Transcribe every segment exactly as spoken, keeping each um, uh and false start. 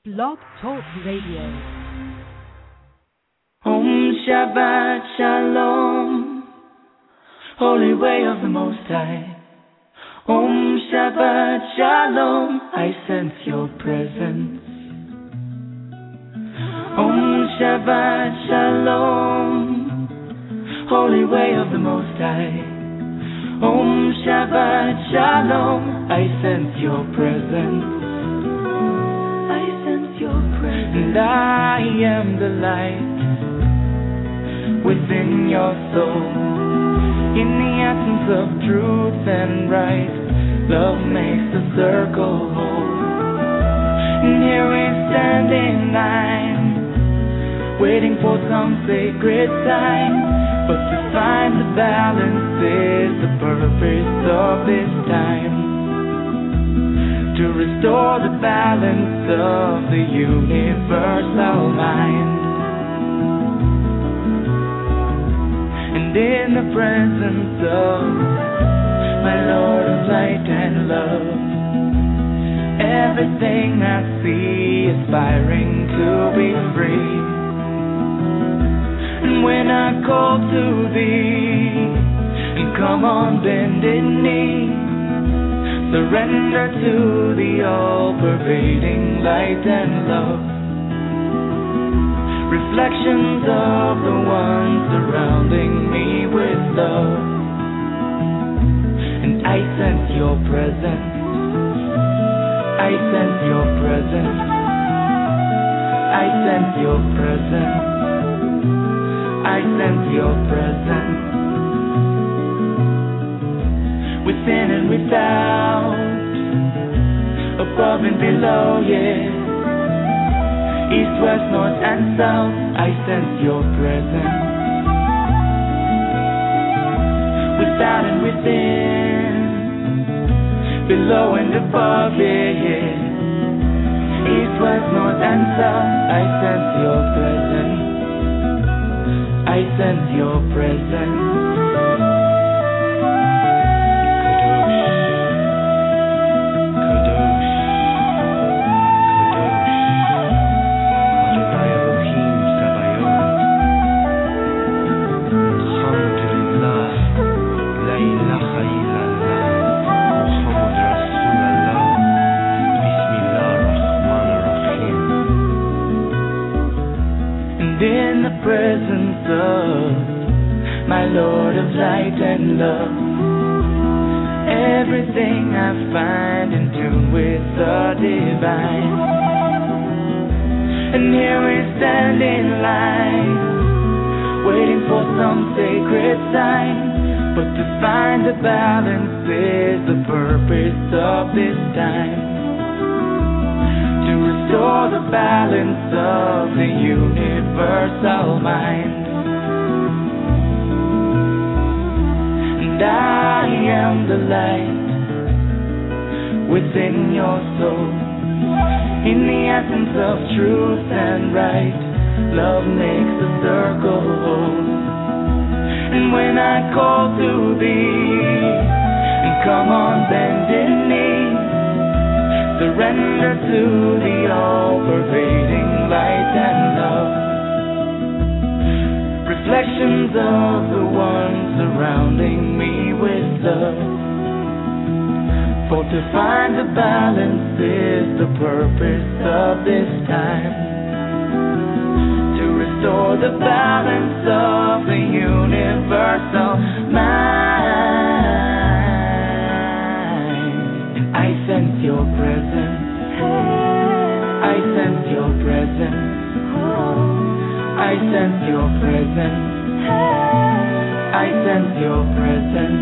Blog Talk Radio. Om Shabbat Shalom, Holy Way of the Most High. Om Shabbat Shalom, I sense your presence. Om Shabbat Shalom, Holy Way of the Most High. Om Shabbat Shalom, I sense your presence. I sense your presence. And I am the light within your soul. In the essence of truth and right, love makes the circle whole. And here we stand in line, waiting for some sacred sign. But to find the balance is the purpose of this time. To restore the balance of the universal mind. And in the presence of my Lord of light and love, everything I see aspiring to be free. And when I call to thee, and come on bended knee, surrender to the all-pervading light and love. Reflections of the one surrounding me with love. And I sense your presence. I sense your presence. I sense your presence. I sense your presence. Within and without, above and below, yeah. East, west, north and south, I sense your presence. Without and within, below and above, yeah, yeah. East, west, north and south, I sense your presence. I sense your presence. Presence of my Lord of light and love, everything I find in tune with the divine. And here we stand in line, waiting for some sacred sign. But to find the balance is the purpose of this time. Restore the balance of the universal mind. And I am the light within your soul. In the essence of truth and right, love makes the circle whole. And when I call to thee, and come on bended knee, surrender to the all-pervading light and love. Reflections of the one surrounding me with love. For to find the balance is the purpose of this time. To restore the balance of the universal mind. I sense your presence. I sense your presence. I sense your presence. I sense your presence.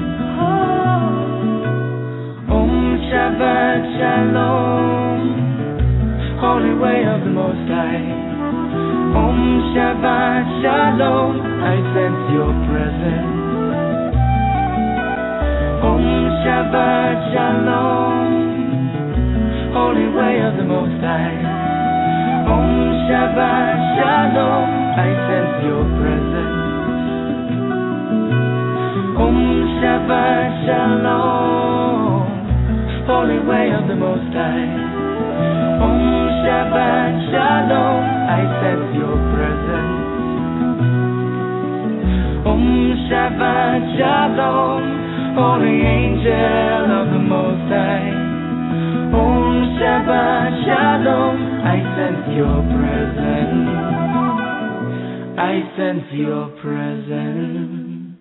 Om Shabbat Shalom, Holy Way of the Most High. Om Shabbat Shalom, I sense your presence. Om Shabbat Shalom, Holy Way of the Most High. Om Shabbat Shalom, I sense your presence. Om Shabbat Shalom, Holy Way of the Most High. Om Shabbat Shabbat Shalom, Holy Angel of the Most High. Om Shabbat Shalom, I sense your presence. I sense your presence.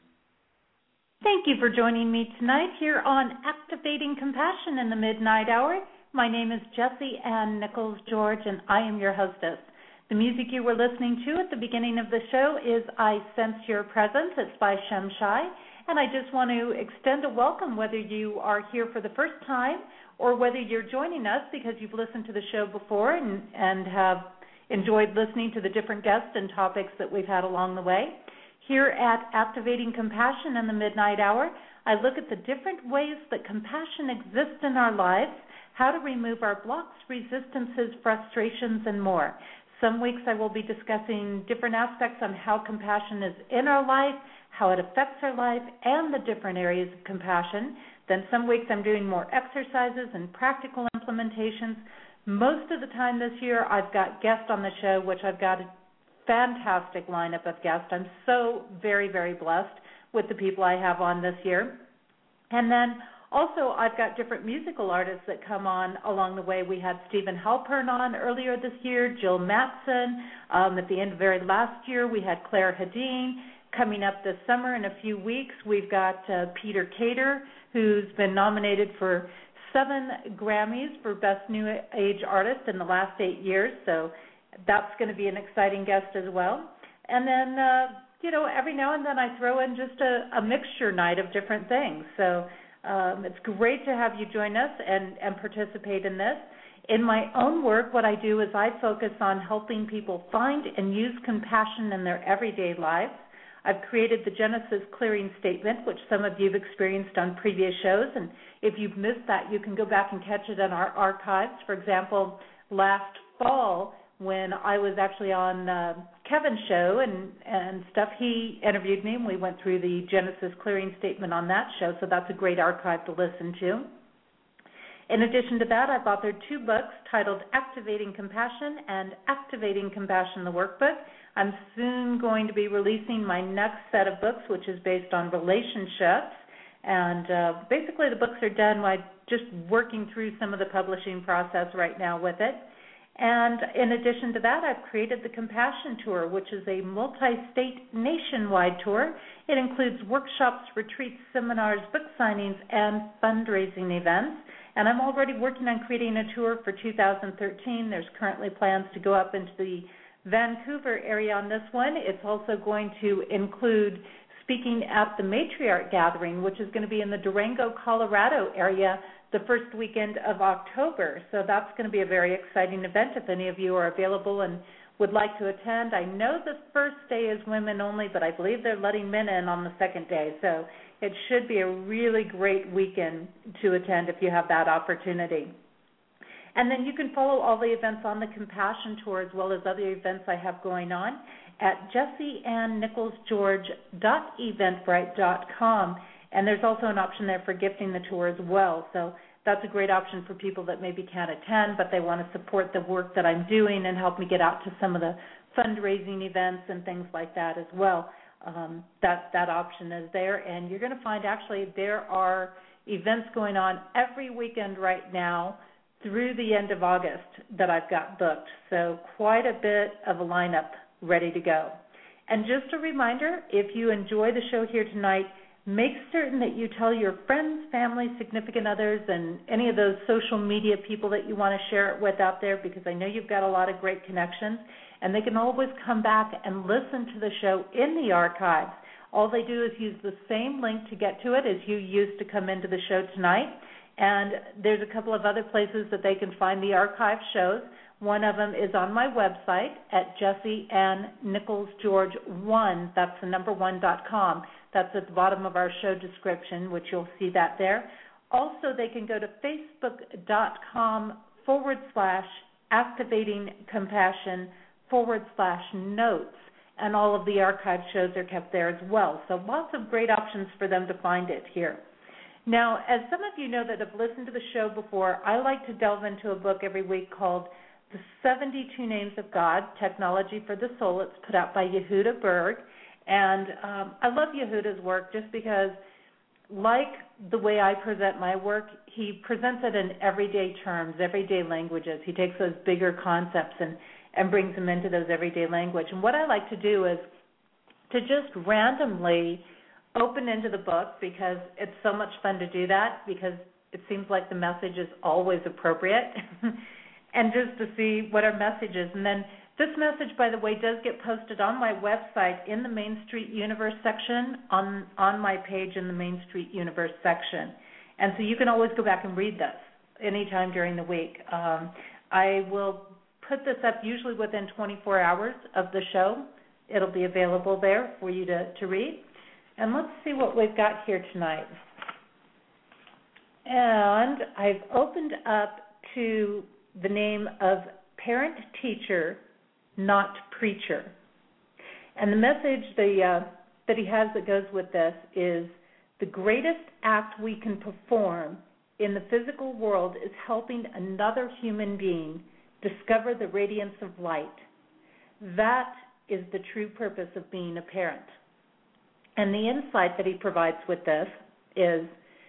Thank you for joining me tonight here on Activating Compassion in the Midnight Hour. My name is Jessie Ann Nichols George, and I am your hostess. The music you were listening to at the beginning of the show is I Sense Your Presence. It's by Shem Shai. And I just want to extend a welcome, whether you are here for the first time or whether you're joining us because you've listened to the show before and, and have enjoyed listening to the different guests and topics that we've had along the way. Here at Activating Compassion in the Midnight Hour, I look at the different ways that compassion exists in our lives, how to remove our blocks, resistances, frustrations, and more. Some weeks I will be discussing different aspects on how compassion is in our life, how it affects our life, and the different areas of compassion. Then some weeks I'm doing more exercises and practical implementations. Most of the time this year I've got guests on the show, which I've got a fantastic lineup of guests. I'm so very, very blessed with the people I have on this year. And then also I've got different musical artists that come on along the way. We had Stephen Halpern on earlier this year, Jill Matson. Um, at the end of very last year we had Claire Hadeen. Coming up this summer in a few weeks, we've got uh, Peter Cater, who's been nominated for seven Grammys for Best New Age Artist in the last eight years. So that's going to be an exciting guest as well. And then, uh, you know, every now and then I throw in just a, a mixture night of different things. So um, it's great to have you join us and, and participate in this. In my own work, what I do is I focus on helping people find and use compassion in their everyday lives. I've created the Genesis Clearing Statement, which some of you have experienced on previous shows, and if you've missed that, you can go back and catch it in our archives. For example, last fall, when I was actually on uh, Kevin's show and, and stuff, he interviewed me, and we went through the Genesis Clearing Statement on that show, so that's a great archive to listen to. In addition to that, I've authored two books titled Activating Compassion and Activating Compassion, the Workbook. I'm soon going to be releasing my next set of books, which is based on relationships. And uh, basically the books are done. I'm just working through some of the publishing process right now with it. And in addition to that, I've created the Compassion Tour, which is a multi-state nationwide tour. It includes workshops, retreats, seminars, book signings, and fundraising events. And I'm already working on creating a tour for two thousand thirteen. There's currently plans to go up into the Vancouver area on this one. It's also going to include speaking at the Matriarch Gathering, which is going to be in the Durango, Colorado area the first weekend of October. So that's going to be a very exciting event if any of you are available and would like to attend. I know the first day is women only, but I believe they're letting men in on the second day. So it should be a really great weekend to attend if you have that opportunity. And then you can follow all the events on the Compassion Tour as well as other events I have going on at jessie ann nichols george dot eventbrite dot com. And there's also an option there for gifting the tour as well. So that's a great option for people that maybe can't attend, but they want to support the work that I'm doing and help me get out to some of the fundraising events and things like that as well. Um, that, that option is there. And you're going to find actually there are events going on every weekend right now through the end of August that I've got booked. So quite a bit of a lineup ready to go. And just a reminder, if you enjoy the show here tonight, make certain that you tell your friends, family, significant others, and any of those social media people that you want to share it with out there, because I know you've got a lot of great connections, and they can always come back and listen to the show in the archives. All they do is use the same link to get to it as you used to come into the show tonight. And there's a couple of other places that they can find the archive shows. One of them is on my website at jessie ann nichols george one. That's the number one dot com. That's at the bottom of our show description, which you'll see that there. Also, they can go to facebook.com forward slash activating compassion forward slash notes, and all of the archive shows are kept there as well. So lots of great options for them to find it here. Now, as some of you know that have listened to the show before, I like to delve into a book every week called The seventy-two Names of God, Technology for the Soul. It's put out by Yehuda Berg. And um, I love Yehuda's work just because, like the way I present my work, he presents it in everyday terms, everyday languages. He takes those bigger concepts and, and brings them into those everyday language. And what I like to do is to just randomly open into the book, because it's so much fun to do that, because it seems like the message is always appropriate, and just to see what our message is. And then this message, by the way, does get posted on my website in the Main Street Universe section, on, on my page in the Main Street Universe section. And so you can always go back and read this anytime during the week. Um, I will put this up usually within twenty-four hours of the show. It'll be available there for you to, to read. And let's see what we've got here tonight. And I've opened up to the name of Parent Teacher, Not Preacher. And the message the, uh, that he has that goes with this is, the greatest act we can perform in the physical world is helping another human being discover the radiance of light. That is the true purpose of being a parent. And the insight that he provides with this is,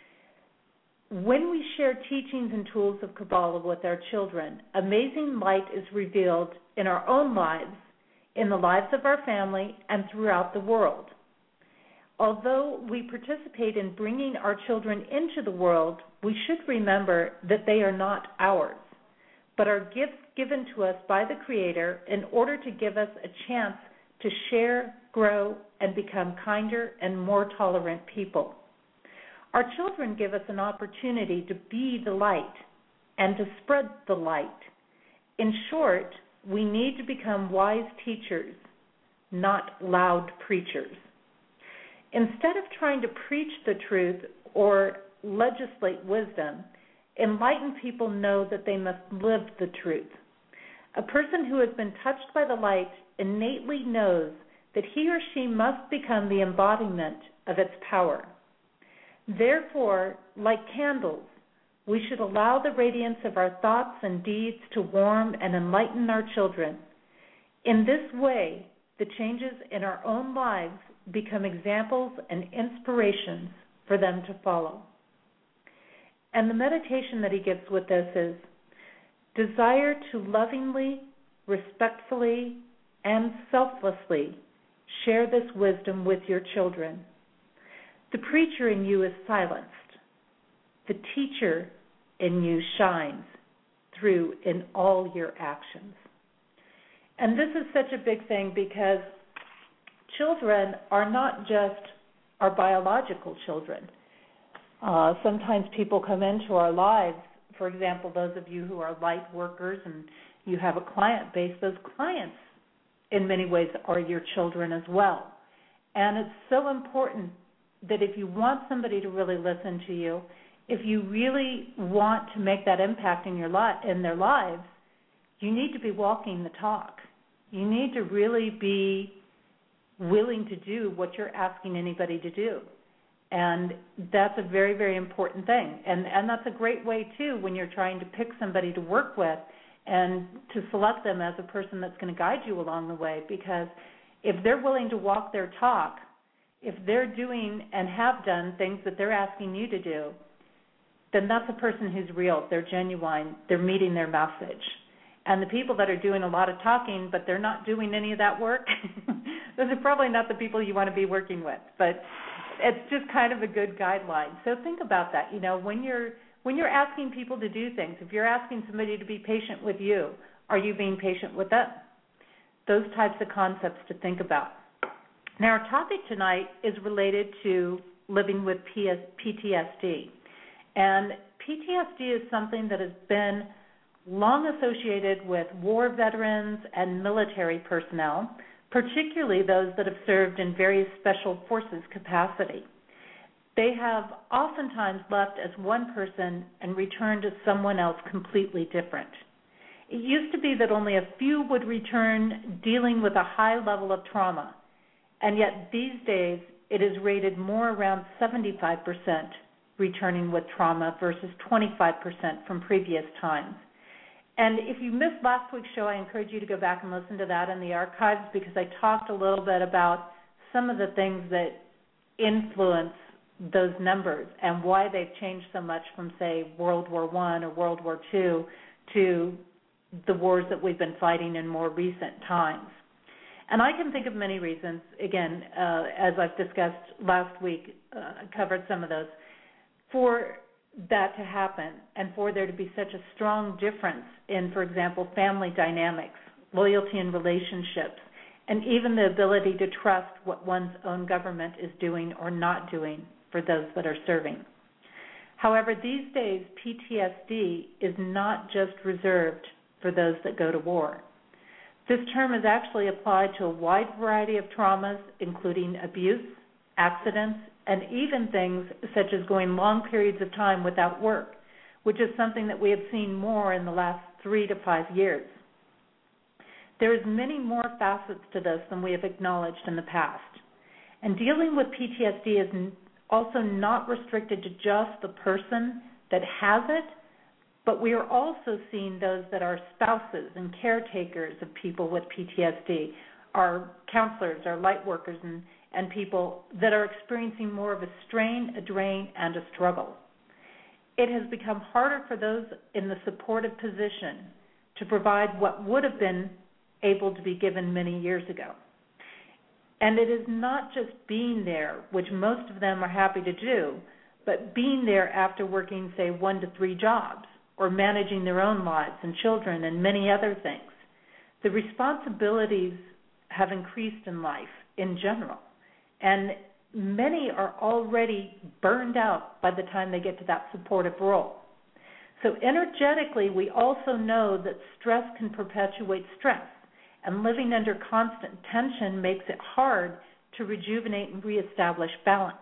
when we share teachings and tools of Kabbalah with our children, amazing light is revealed in our own lives, in the lives of our family, and throughout the world. Although we participate in bringing our children into the world, we should remember that they are not ours, but are gifts given to us by the Creator in order to give us a chance to share, grow, and become kinder and more tolerant people. Our children give us an opportunity to be the light and to spread the light. In short, we need to become wise teachers, not loud preachers. Instead of trying to preach the truth or legislate wisdom, enlightened people know that they must live the truth. A person who has been touched by the light innately knows that he or she must become the embodiment of its power. Therefore, like candles, we should allow the radiance of our thoughts and deeds to warm and enlighten our children. In this way, the changes in our own lives become examples and inspirations for them to follow. And the meditation that he gives with this is, desire to lovingly, respectfully, and selflessly share this wisdom with your children. The preacher in you is silenced. The teacher in you shines through in all your actions. And this is such a big thing, because children are not just our biological children. Uh, sometimes people come into our lives, for example, those of you who are light workers and you have a client base, those clients in many ways are your children as well. And it's so important that if you want somebody to really listen to you, if you really want to make that impact in your li- in their lives, you need to be walking the talk. You need to really be willing to do what you're asking anybody to do. And that's a very, very important thing. And and that's a great way, too, when you're trying to pick somebody to work with and to select them as a person that's going to guide you along the way. Because if they're willing to walk their talk, if they're doing and have done things that they're asking you to do, then that's a person who's real. They're genuine. They're meeting their message. And the people that are doing a lot of talking, but they're not doing any of that work, those are probably not the people you want to be working with. But it's just kind of a good guideline. So think about that. You know, when you're when you're asking people to do things, if you're asking somebody to be patient with you, are you being patient with them? Those types of concepts to think about. Now, our topic tonight is related to living with P T S D. And P T S D is something that has been long associated with war veterans and military personnel, particularly those that have served in various special forces capacity. They have oftentimes left as one person and returned as someone else completely different. It used to be that only a few would return dealing with a high level of trauma, and yet these days it is rated more around seventy-five percent returning with trauma versus twenty-five percent from previous times. And if you missed last week's show, I encourage you to go back and listen to that in the archives, because I talked a little bit about some of the things that influence those numbers and why they've changed so much from, say, World War One or World War Two to the wars that we've been fighting in more recent times. And I can think of many reasons. Again, uh, as I've discussed last week, uh, I covered some of those, for that to happen and for there to be such a strong difference in, for example, family dynamics, loyalty in relationships, and even the ability to trust what one's own government is doing or not doing for those that are serving. However, these days, P T S D is not just reserved for those that go to war. This term is actually applied to a wide variety of traumas, including abuse, accidents, and even things such as going long periods of time without work, which is something that we have seen more in the last three to five years. There is many more facets to this than we have acknowledged in the past. And dealing with P T S D is also not restricted to just the person that has it, but we are also seeing those that are spouses and caretakers of people with P T S D, our counselors, our light workers, and, and people that are experiencing more of a strain, a drain, and a struggle. It has become harder for those in the supportive position to provide what would have been able to be given many years ago. And it is not just being there, which most of them are happy to do, but being there after working, say, one to three jobs or managing their own lives and children and many other things. The responsibilities have increased in life in general, and many are already burned out by the time they get to that supportive role. So energetically, we also know that stress can perpetuate stress, and living under constant tension makes it hard to rejuvenate and reestablish balance.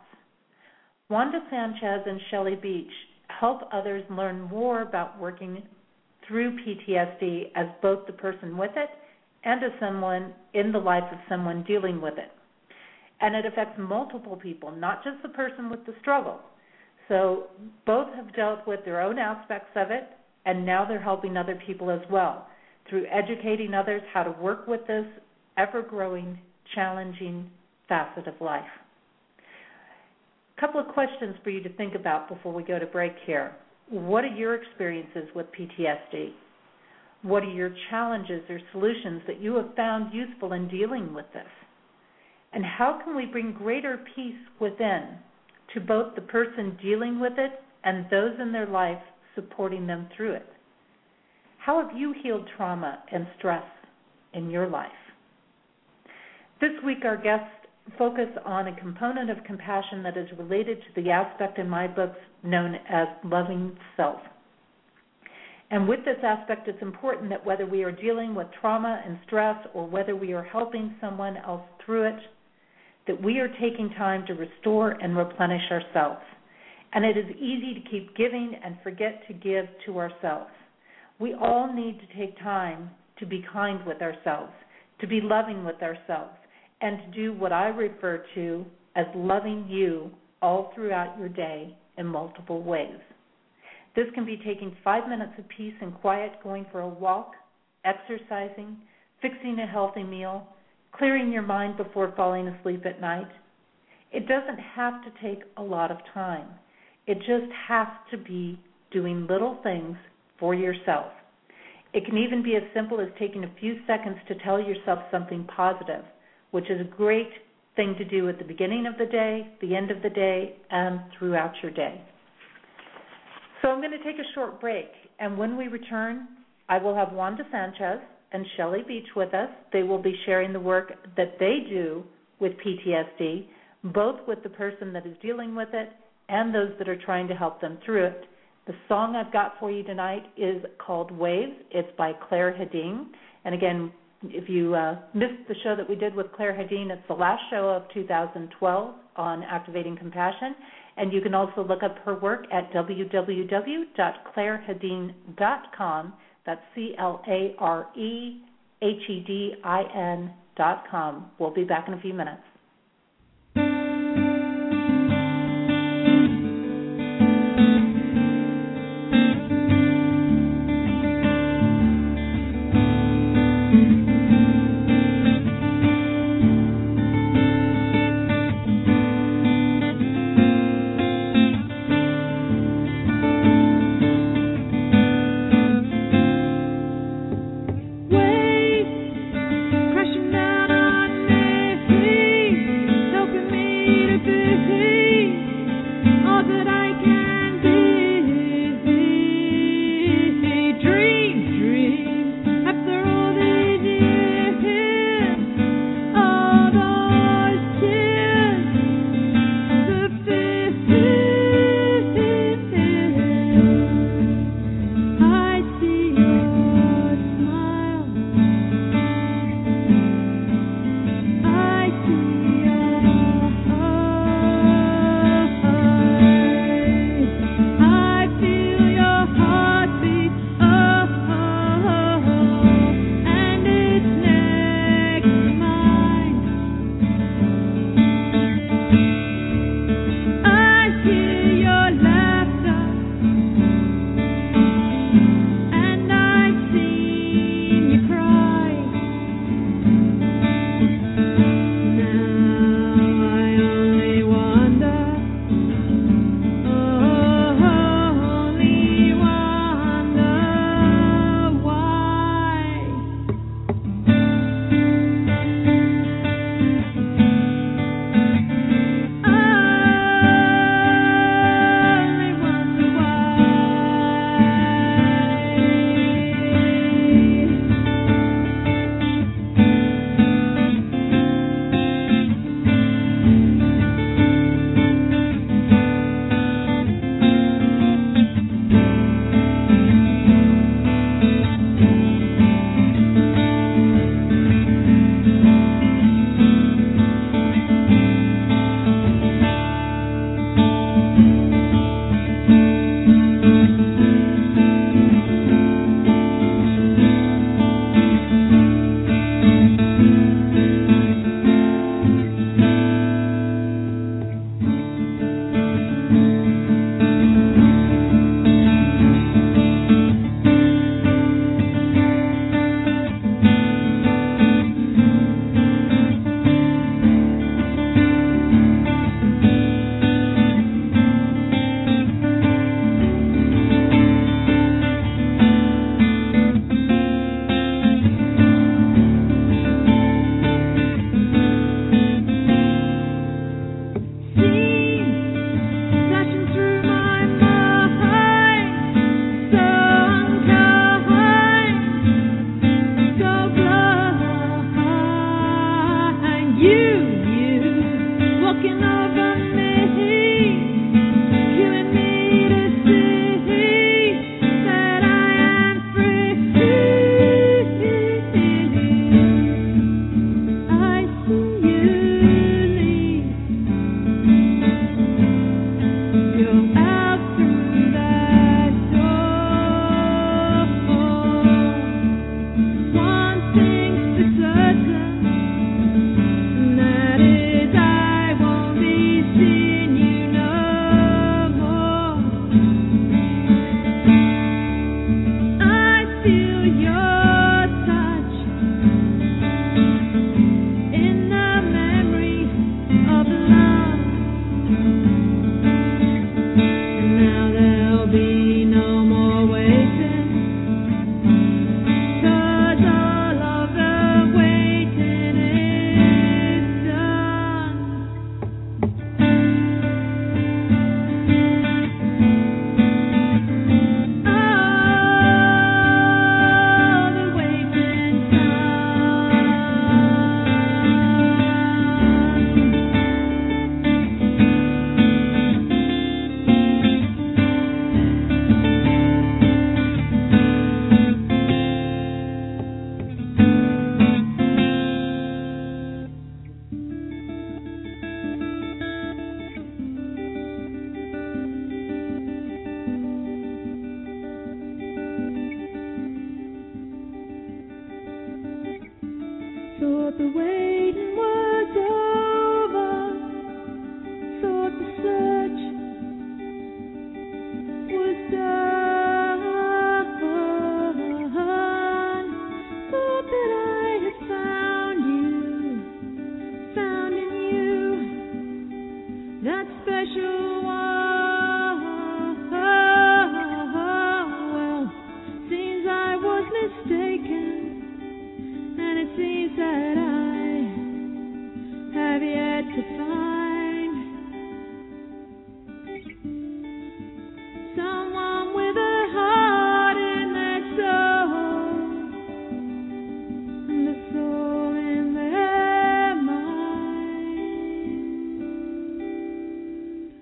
Wanda Sanchez and Shelley Beach help others learn more about working through P T S D as both the person with it and as someone in the life of someone dealing with it. And it affects multiple people, not just the person with the struggle. So both have dealt with their own aspects of it, and now they're helping other people as well through educating others how to work with this ever-growing, challenging facet of life. A couple of questions for you to think about before we go to break here. What are your experiences with P T S D? What are your challenges or solutions that you have found useful in dealing with this? And how can we bring greater peace within to both the person dealing with it and those in their life supporting them through it? How have you healed trauma and stress in your life? This week, our guests focus on a component of compassion that is related to the aspect in my books known as loving self. And with this aspect, it's important that whether we are dealing with trauma and stress or whether we are helping someone else through it, that we are taking time to restore and replenish ourselves. And it is easy to keep giving and forget to give to ourselves. We all need to take time to be kind with ourselves, to be loving with ourselves, and to do what I refer to as loving you all throughout your day in multiple ways. This can be taking five minutes of peace and quiet, going for a walk, exercising, fixing a healthy meal, clearing your mind before falling asleep at night. It doesn't have to take a lot of time. It just has to be doing little things for yourself. It can even be as simple as taking a few seconds to tell yourself something positive, which is a great thing to do at the beginning of the day, the end of the day, and throughout your day. So I'm going to take a short break, and when we return, I will have Wanda Sanchez and Shelley Beach with us. They will be sharing the work that they do with P T S D, both with the person that is dealing with it and those that are trying to help them through it. The song I've got for you tonight is called Waves. It's by Claire Hedin. And again, if you uh, missed the show that we did with Claire Hedin, it's the last show of two thousand twelve on Activating Compassion. And you can also look up her work at w w w dot claire hedin dot com. That's C L A R E H E D I N dot com. We'll be back in a few minutes. Thought the waiting was over. Thought the search was done. Thought that I had found you, found in you that special one. Well, seems I was mistaken, and it seems that I have yet to find someone with a heart in their soul and a soul in their mind.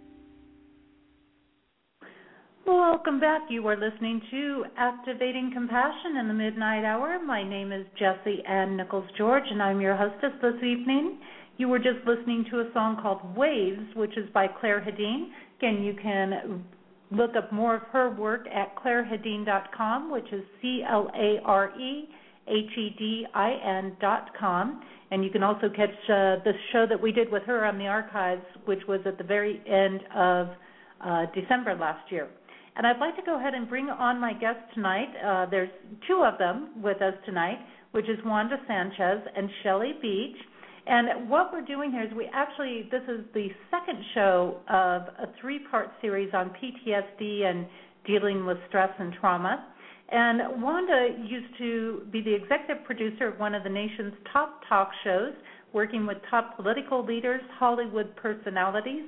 Welcome back. You are listening to Activating Compassion in the Midnight Hour. My name is Jessie Ann Nichols George, and I'm your hostess this evening. You were just listening to a song called Waves, which is by Claire Hedin. Again, you can look up more of her work at claire hedin dot com, which is C L A R E H E D I N dot com. And you can also catch uh, the show that we did with her on the archives, which was at the very end of uh, December last year. And I'd like to go ahead and bring on my guests tonight. Uh, there's two of them with us tonight, which is Wanda Sanchez and Shelley Beach. And what we're doing here is we actually, this is the second show of a three-part series on P T S D and dealing with stress and trauma. And Wanda used to be the executive producer of one of the nation's top talk shows, working with top political leaders, Hollywood personalities,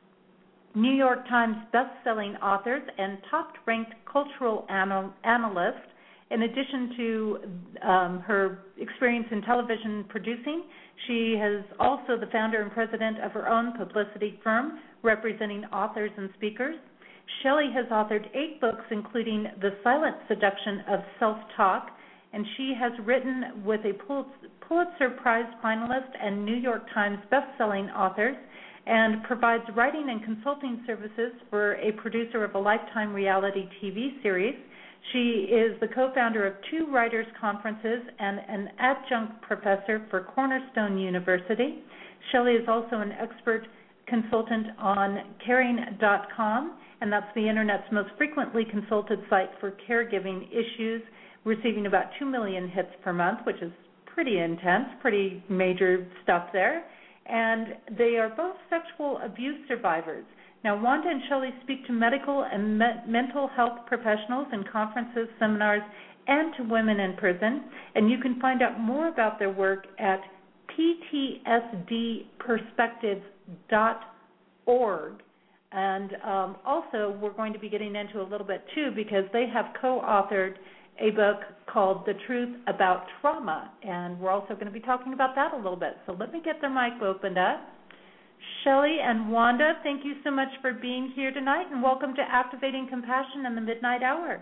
New York Times best-selling authors, and top-ranked cultural anal- analyst. In addition to um, her experience in television producing, she is also the founder and president of her own publicity firm, representing authors and speakers. Shelley has authored eight books, including The Silent Seduction of Self-Talk, and she has written with a Pulitzer Prize finalist and New York Times best-selling authors, and provides writing and consulting services for a producer of a Lifetime reality T V series. She is the co-founder of two writers' conferences and an adjunct professor for Cornerstone University. Shelley is also an expert consultant on caring dot com, and that's the Internet's most frequently consulted site for caregiving issues, receiving about two million hits per month, which is pretty intense, pretty major stuff there. And they are both sexual abuse survivors. Now, Wanda and Shelley speak to medical and me- mental health professionals in conferences, seminars, and to women in prison. And you can find out more about their work at P T S D perspectives dot org. And um, also, we're going to be getting into a little bit, too, because they have co-authored a book called The Truth About Trauma, and we're also going to be talking about that a little bit. So let me get the mic opened up. Shelley and Wanda, thank you so much for being here tonight, and welcome to Activating Compassion in the Midnight Hour.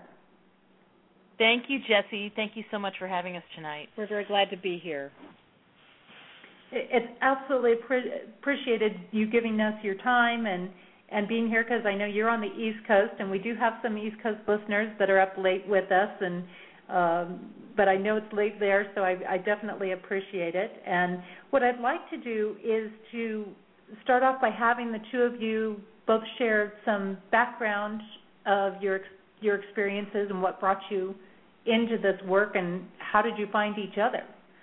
Thank you, Jessie. Thank you so much for having us tonight. We're very glad to be here. It's absolutely appreciated you giving us your time and and being here, because I know you're on the East Coast, and we do have some East Coast listeners that are up late with us, and um, but I know it's late there, so I, I definitely appreciate it. And what I'd like to do is to start off by having the two of you both share some background of your your experiences and what brought you into this work, and how did you find each other?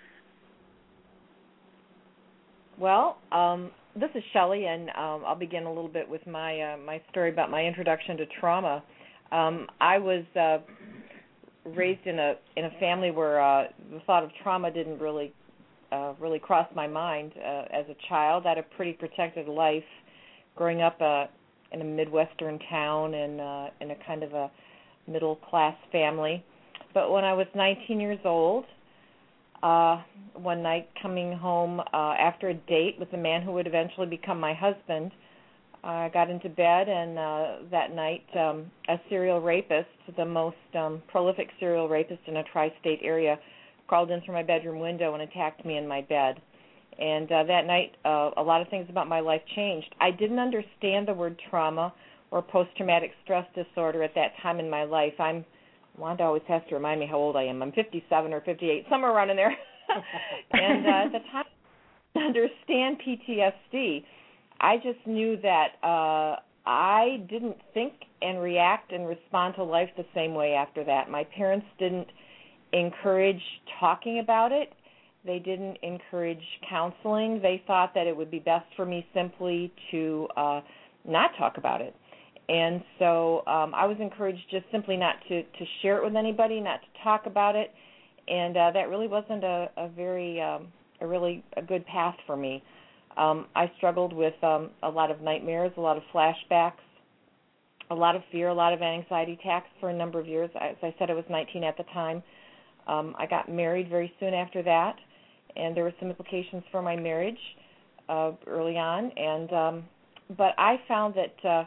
Well, um, this is Shelley, and um, I'll begin a little bit with my uh, my story about my introduction to trauma. Um, I was uh, raised in a in a family where uh, the thought of trauma didn't really uh, really cross my mind uh, as a child. I had a pretty protected life, growing up uh, in a Midwestern town and uh, in a kind of a middle class family. But when I was nineteen years old, Uh, one night coming home uh, after a date with the man who would eventually become my husband, I got into bed, and uh, that night um, a serial rapist, the most um, prolific serial rapist in a tri-state area, crawled in through my bedroom window and attacked me in my bed. And uh, that night uh, a lot of things about my life changed. I didn't understand the word trauma or post-traumatic stress disorder at that time in my life. I'm Wanda always has to remind me how old I am. I'm fifty-seven or fifty-eight, somewhere around in there. and uh, at the time, to understand P T S D, I just knew that uh, I didn't think and react and respond to life the same way after that. My parents didn't encourage talking about it. They didn't encourage counseling. They thought that it would be best for me simply to uh, not talk about it. And so um, I was encouraged just simply not to, to share it with anybody, not to talk about it, and uh, that really wasn't a, a very, um, a really a good path for me. Um, I struggled with um, a lot of nightmares, a lot of flashbacks, a lot of fear, a lot of anxiety attacks for a number of years. As I said, I was nineteen at the time. Um, I got married very soon after that, and there were some implications for my marriage uh, early on. And um, but I found that uh,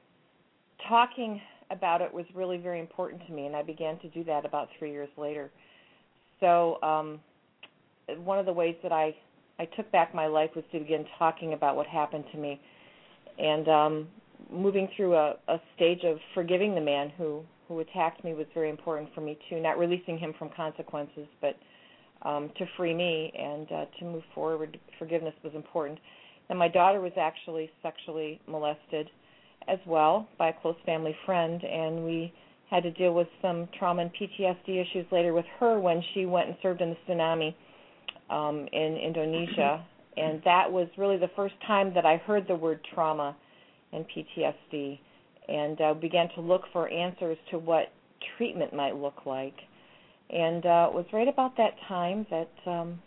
talking about it was really very important to me, and I began to do that about three years later. So um, one of the ways that I, I took back my life was to begin talking about what happened to me, and um, moving through a, a stage of forgiving the man who, who attacked me was very important for me too, not releasing him from consequences, but um, to free me and uh, to move forward. Forgiveness was important. And my daughter was actually sexually molested as well by a close family friend, and we had to deal with some trauma and P T S D issues later with her when she went and served in the tsunami um, in Indonesia. And that was really the first time that I heard the word trauma and P T S D, and uh, began to look for answers to what treatment might look like. And uh, it was right about that time that um,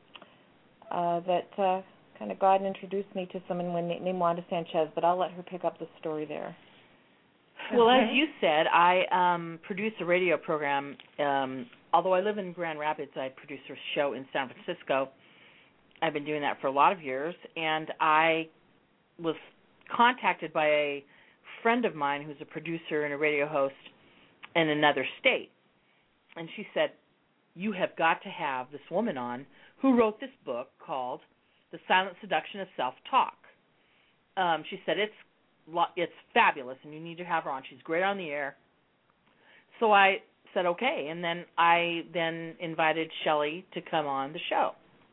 uh, that uh, kind of God introduced me to someone named Wanda Sanchez, but I'll let her pick up the story there. Well, Okay. as you said, I um, produce a radio program. Um, although I live in Grand Rapids, I produce a show in San Francisco. I've been doing that for a lot of years, and I was contacted by a friend of mine who's a producer and a radio host in another state. And she said, you have got to have this woman on who wrote this book called The Silent Seduction of Self-Talk. Um, she said, it's it's fabulous, and you need to have her on. She's great on the air. So I said, okay, and then I then invited Shelley to come on the show.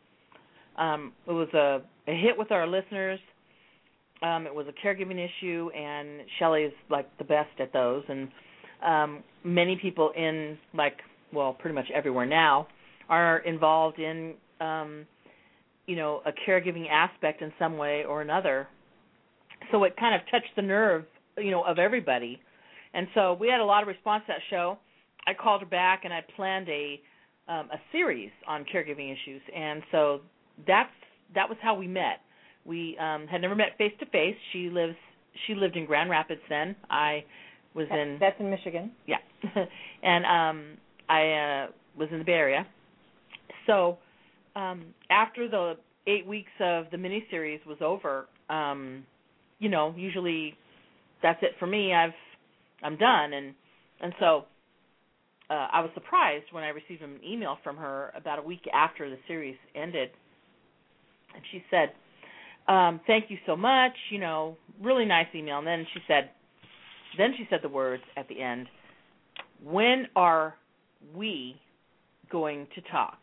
Um, it was a, a hit with our listeners. Um, it was a caregiving issue, and Shelley is, like, the best at those. And um, many people in, like, well, pretty much everywhere now are involved in, um, you know, a caregiving aspect in some way or another. So it kind of touched the nerve, you know, of everybody. And so we had a lot of response to that show. I called her back, and I planned a um, a series on caregiving issues. And so that's that was how we met. We um, had never met face to face. She lives she lived in Grand Rapids then. I was that, in that's in Michigan. Yeah, and um, I uh, was in the Bay Area. So um, after the eight weeks of the miniseries was over, um, you know, usually that's it for me. I've I'm done, and and so uh, I was surprised when I received an email from her about a week after the series ended, and she said, um, "Thank you so much." You know, really nice email. And then she said, then she said the words at the end, "When are we going to talk?"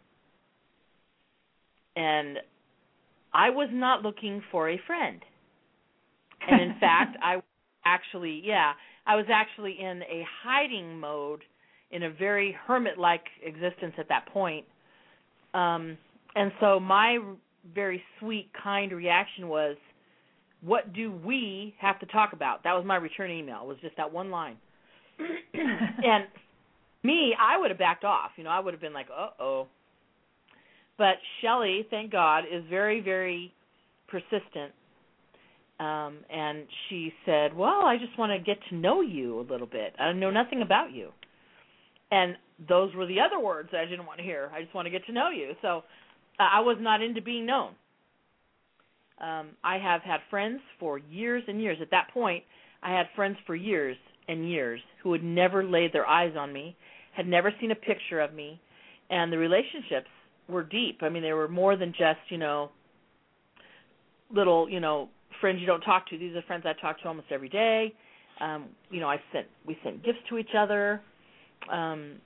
And I was not looking for a friend. And in fact, I actually, yeah, I was actually in a hiding mode, in a very hermit-like existence at that point. Um, and so my very sweet, kind reaction was, what do we have to talk about? That was my return email. It was just that one line. And me, I would have backed off. You know, I would have been like, uh-oh. But Shelley, thank God, is very, very persistent. Um, and she said, well, I just want to get to know you a little bit. I know nothing about you. And those were the other words that I didn't want to hear. I just want to get to know you. So uh, I was not into being known. Um, I have had friends for years and years. At that point, I had friends for years and years who had never laid their eyes on me, had never seen a picture of me, and the relationships were deep. I mean, they were more than just, you know, little, you know, friends you don't talk to. These are friends I talk to almost every day. Um, you know, I sent we sent gifts to each other. Um,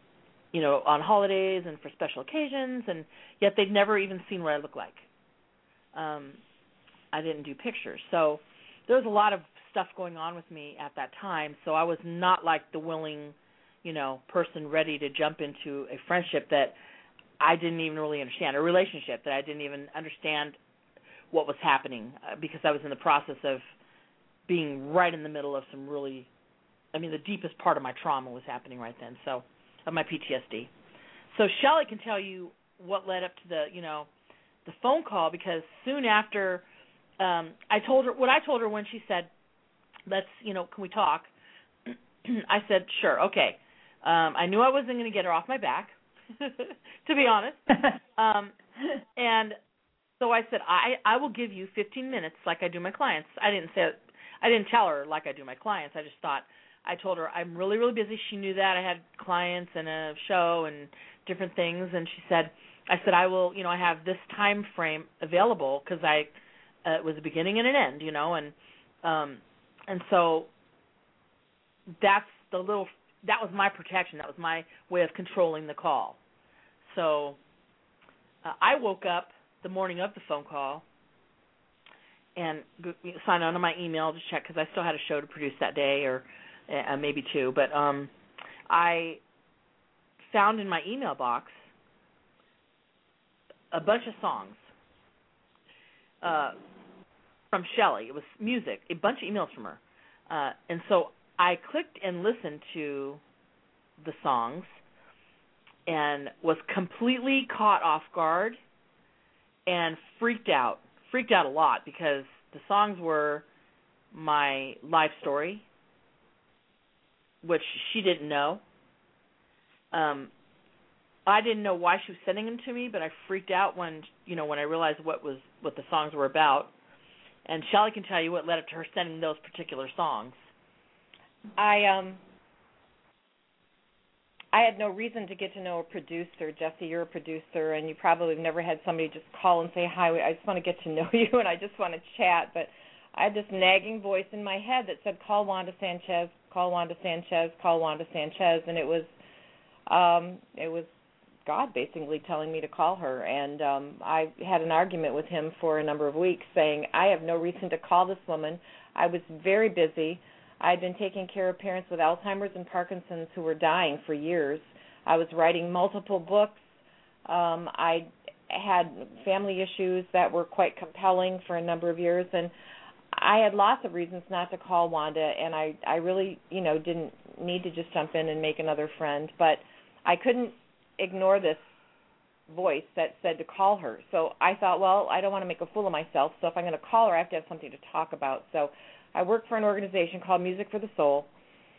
you know, on holidays and for special occasions, and yet they'd never even seen what I look like. Um, I didn't do pictures. So there was a lot of stuff going on with me at that time, so I was not like the willing, you know, person ready to jump into a friendship that I didn't even really understand, a relationship that I didn't even understand what was happening, uh, because I was in the process of being right in the middle of some really, I mean, the deepest part of my trauma was happening right then, so, of my P T S D. So Shelley can tell you what led up to the, you know, the phone call, because soon after, um, I told her, what I told her when she said, let's, you know, can we talk? I said, sure, okay. Um, I knew I wasn't going to get her off my back, to be honest. Um, and so I said, I, I will give you fifteen minutes like I do my clients. I didn't say, I didn't tell her like I do my clients. I just thought, I told her I'm really, really busy. She knew that. I had clients and a show and different things. And she said, I said, I will, you know, I have this time frame available, because I, uh, it was a beginning and an end, you know, and, um, and so that's the little, that was my protection. That was my way of controlling the call. So uh, I woke up the morning of the phone call and signed on to my email to check, because I still had a show to produce that day, or uh, maybe two. But um, I found in my email box a bunch of songs uh, from Shelley. It was music, a bunch of emails from her. Uh, and so I clicked and listened to the songs and was completely caught off guard and freaked out, freaked out a lot, because the songs were my life story, which she didn't know. Um, I didn't know why she was sending them to me, but I freaked out when, you know, when I realized what was what the songs were about. And Shelley can tell you what led up to her sending those particular songs. I um I had no reason to get to know a producer. Jesse, you're a producer, and you probably have never had somebody just call and say, hi, I just want to get to know you, and I just want to chat. But I had this nagging voice in my head that said, call Wanda Sanchez, call Wanda Sanchez, call Wanda Sanchez, and it was um, it was God basically telling me to call her. And um, I had an argument with him for a number of weeks saying, I have no reason to call this woman. I was very busy. I had been taking care of parents with Alzheimer's and Parkinson's who were dying for years. I was writing multiple books. Um, I had family issues that were quite compelling for a number of years, and I had lots of reasons not to call Wanda, and I, I really, you know, didn't need to just jump in and make another friend, but I couldn't ignore this voice that said to call her. So I thought, well, I don't want to make a fool of myself, so if I'm going to call her, I have to have something to talk about. So I work for an organization called Music for the Soul.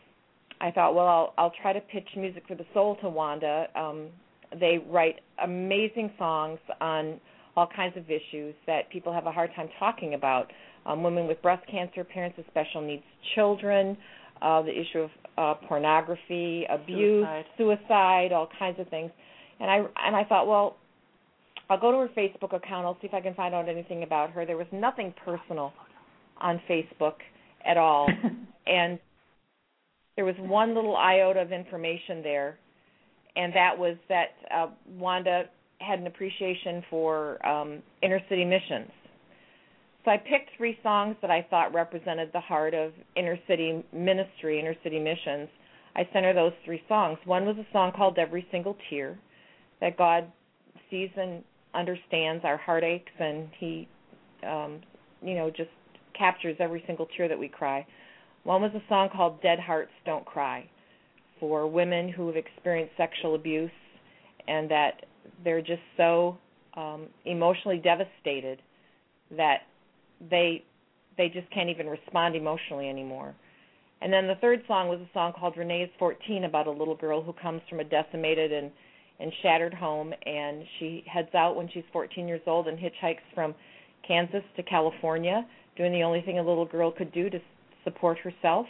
I thought, well, I'll, I'll try to pitch Music for the Soul to Wanda. Um, they write amazing songs on all kinds of issues that people have a hard time talking about. Um, women with breast cancer, parents with special needs children, uh, the issue of uh, pornography, abuse, suicide. suicide, all kinds of things. And I and I thought, well, I'll go to her Facebook account. I'll see if I can find out anything about her. There was nothing personal on Facebook at all. And there was one little iota of information there, and that was that uh, Wanda had an appreciation for um, inner city missions. So I picked three songs that I thought represented the heart of inner city ministry, inner city missions. I sent her those three songs. One was a song called Every Single Tear, that God sees and understands our heartaches, and he, um, you know, just captures every single tear that we cry. One was a song called Dead Hearts Don't Cry, for women who have experienced sexual abuse and that they're just so um, emotionally devastated that they they just can't even respond emotionally anymore. And then the third song was a song called Renee is fourteen, about a little girl who comes from a decimated and, and shattered home, and she heads out when she's fourteen years old and hitchhikes from Kansas to California, doing the only thing a little girl could do to support herself.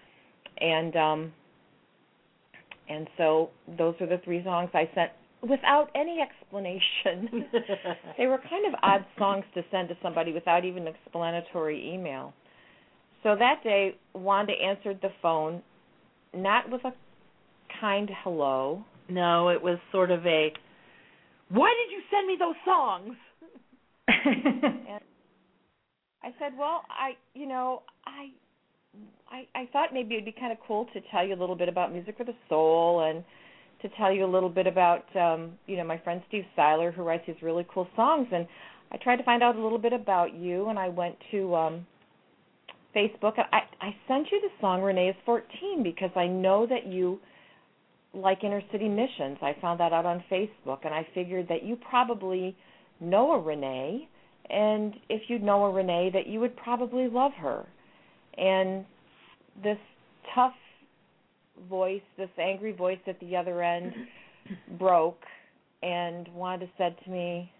And um, and so those are the three songs I sent without any explanation. They were kind of odd songs to send to somebody without even an explanatory email. So that day, Wanda answered the phone, not with a kind hello, No, it was sort of a, why did you send me those songs? And I said, well, I, you know, I, I, I thought maybe it'd be kind of cool to tell you a little bit about Music for the Soul and to tell you a little bit about, um, you know, my friend Steve Seiler, who writes these really cool songs. And I tried to find out a little bit about you, and I went to um, Facebook. And I, I sent you the song Renee is fourteen because I know that you like inner city missions. I found that out on Facebook, and I figured that you probably know a Renee, and if you know a Renee, that you would probably love her. And this tough voice, this angry voice at the other end broke, and Wanda said to me,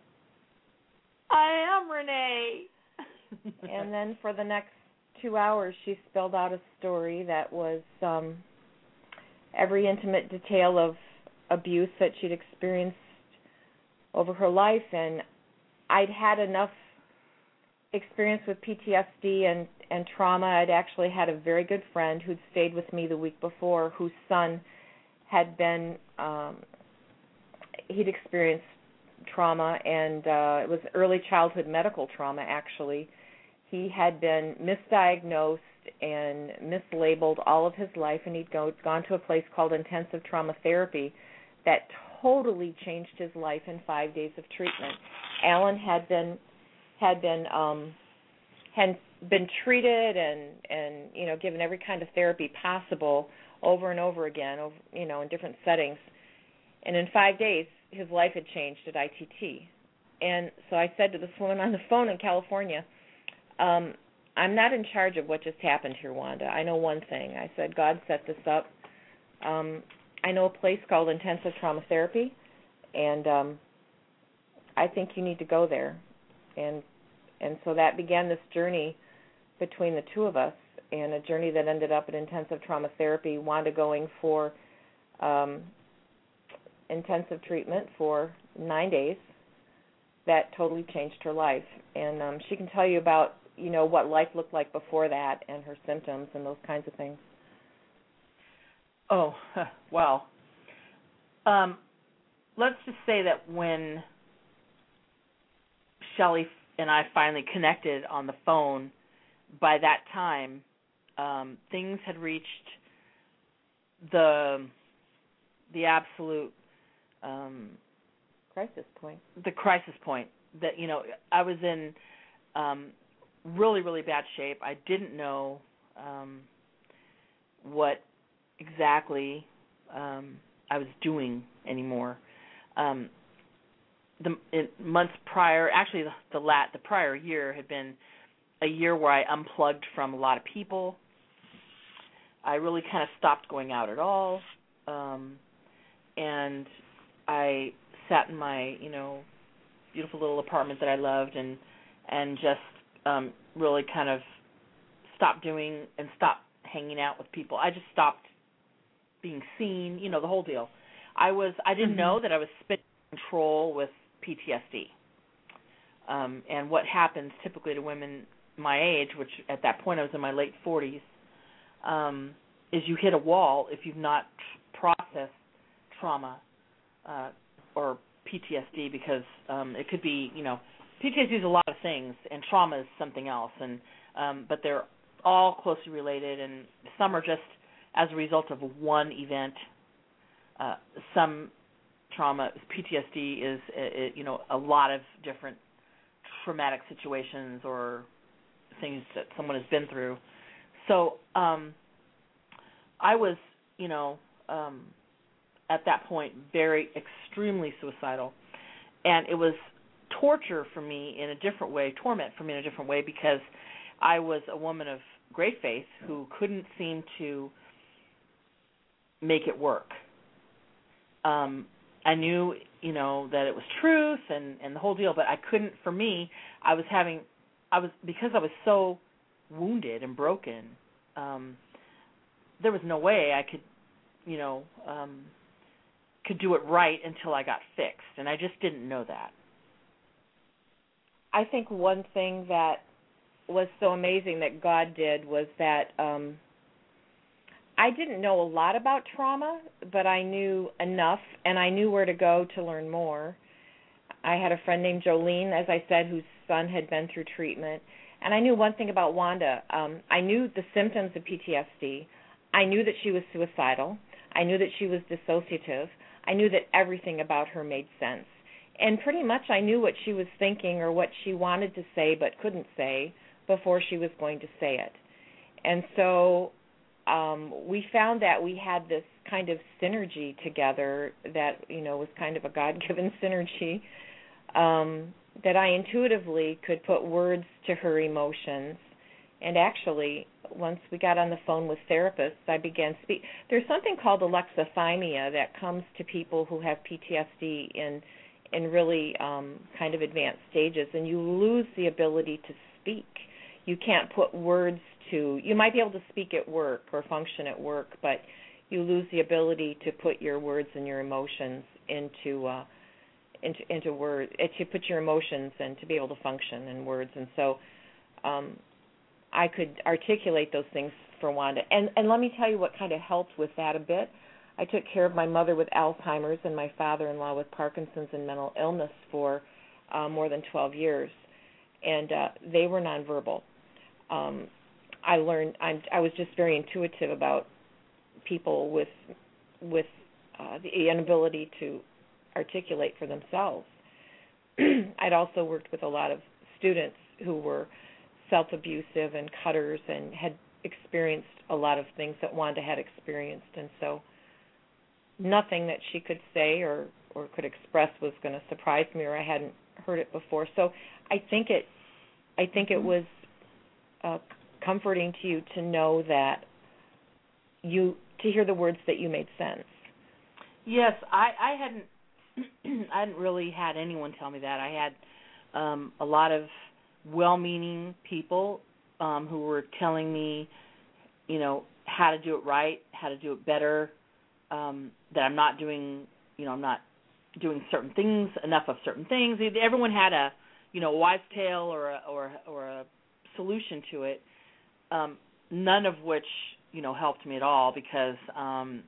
I am Renee. And then for the next two hours, she spelled out a story that was um, every intimate detail of abuse that she'd experienced over her life. And I'd had enough experience with P T S D and, and trauma. I'd actually had a very good friend who'd stayed with me the week before, whose son had been, um, he'd experienced trauma, and uh, it was early childhood medical trauma, actually. He had been misdiagnosed and mislabeled all of his life, and he'd go, gone to a place called intensive trauma therapy that totally changed his life in five days of treatment. Alan had been had been um, had been treated and and you know given every kind of therapy possible over and over again, over, you know, in different settings, and in five days his life had changed at I T T. And so I said to this woman on the phone in California, um, I'm not in charge of what just happened here, Wanda. I know one thing. I said, God set this up. Um, I know a place called Intensive Trauma Therapy, and um, I think you need to go there. And and so that began this journey between the two of us, and a journey that ended up in intensive trauma therapy, Wanda going for um, intensive treatment for nine days. That totally changed her life. And um, she can tell you about, you know, what life looked like before that and her symptoms and those kinds of things. Oh, well, um, let's just say that when Shelley and I finally connected on the phone, by that time, um, things had reached the the absolute um, crisis point. The crisis point that, you know, I was in um, really, really bad shape. I didn't know um, what exactly um, I was doing anymore. Um, the it, months prior, actually the the, lat, the prior year had been a year where I unplugged from a lot of people. I really kind of stopped going out at all, um, and I sat in my, you know, beautiful little apartment that I loved, and and just um, really kind of stopped doing and stopped hanging out with people. I just stopped being seen, you know, the whole deal. I was I didn't mm-hmm. know that I was spinning control with P T S D. Um, and what happens typically to women my age, which at that point I was in my late forties, um, is you hit a wall if you've not processed trauma uh, or P T S D, because um, it could be, you know, P T S D is a lot of things, and trauma is something else, and um, but they're all closely related, and some are just as a result of one event. Uh, some trauma, P T S D is, uh, you know, a lot of different traumatic situations or things that someone has been through. So um, I was, you know, um, at that point very extremely suicidal, and it was torture for me in a different way, torment for me in a different way, because I was a woman of great faith who couldn't seem to make it work. Um, I knew, you know, that it was truth and, and the whole deal, but I couldn't, for me, I was having, I was, because I was so wounded and broken, um, there was no way I could, you know, um, could do it right until I got fixed, and I just didn't know that. I think one thing that was so amazing that God did was that um, I didn't know a lot about trauma, but I knew enough, and I knew where to go to learn more. I had a friend named Jolene, as I said, whose son had been through treatment, and I knew one thing about Wanda. Um, I knew the symptoms of P T S D. I knew that she was suicidal. I knew that she was dissociative. I knew that everything about her made sense. And pretty much I knew what she was thinking or what she wanted to say but couldn't say before she was going to say it. And so um, we found that we had this kind of synergy together that, you know, was kind of a God-given synergy, um, that I intuitively could put words to her emotions. And actually, once we got on the phone with therapists, I began speak. There's something called alexithymia that comes to people who have P T S D in in really um, kind of advanced stages, and you lose the ability to speak. You can't put words to. You might be able to speak at work or function at work, but you lose the ability to put your words and your emotions into uh, into into words. To put your emotions and to be able to function in words, and so. Um, I could articulate those things for Wanda. And and let me tell you what kind of helped with that a bit. I took care of my mother with Alzheimer's and my father-in-law with Parkinson's and mental illness for uh, more than twelve years, and uh, they were nonverbal. Um, I learned I'm, I was just very intuitive about people with with uh, the inability to articulate for themselves. I'd also worked with a lot of students who were self-abusive and cutters and had experienced a lot of things that Wanda had experienced, and so nothing that she could say or, or could express was going to surprise me, or I hadn't heard it before. So I think it I think it was uh, comforting to you to know that you to hear the words that you made sense. Yes, I, I hadn't I hadn't really had anyone tell me that. I had um, a lot of well-meaning people um, who were telling me, you know, how to do it right, how to do it better, um, that I'm not doing, you know, I'm not doing certain things, enough of certain things. Everyone had a, you know, a wives' tale or a, or or a solution to it. Um, none of which, you know, helped me at all because, um,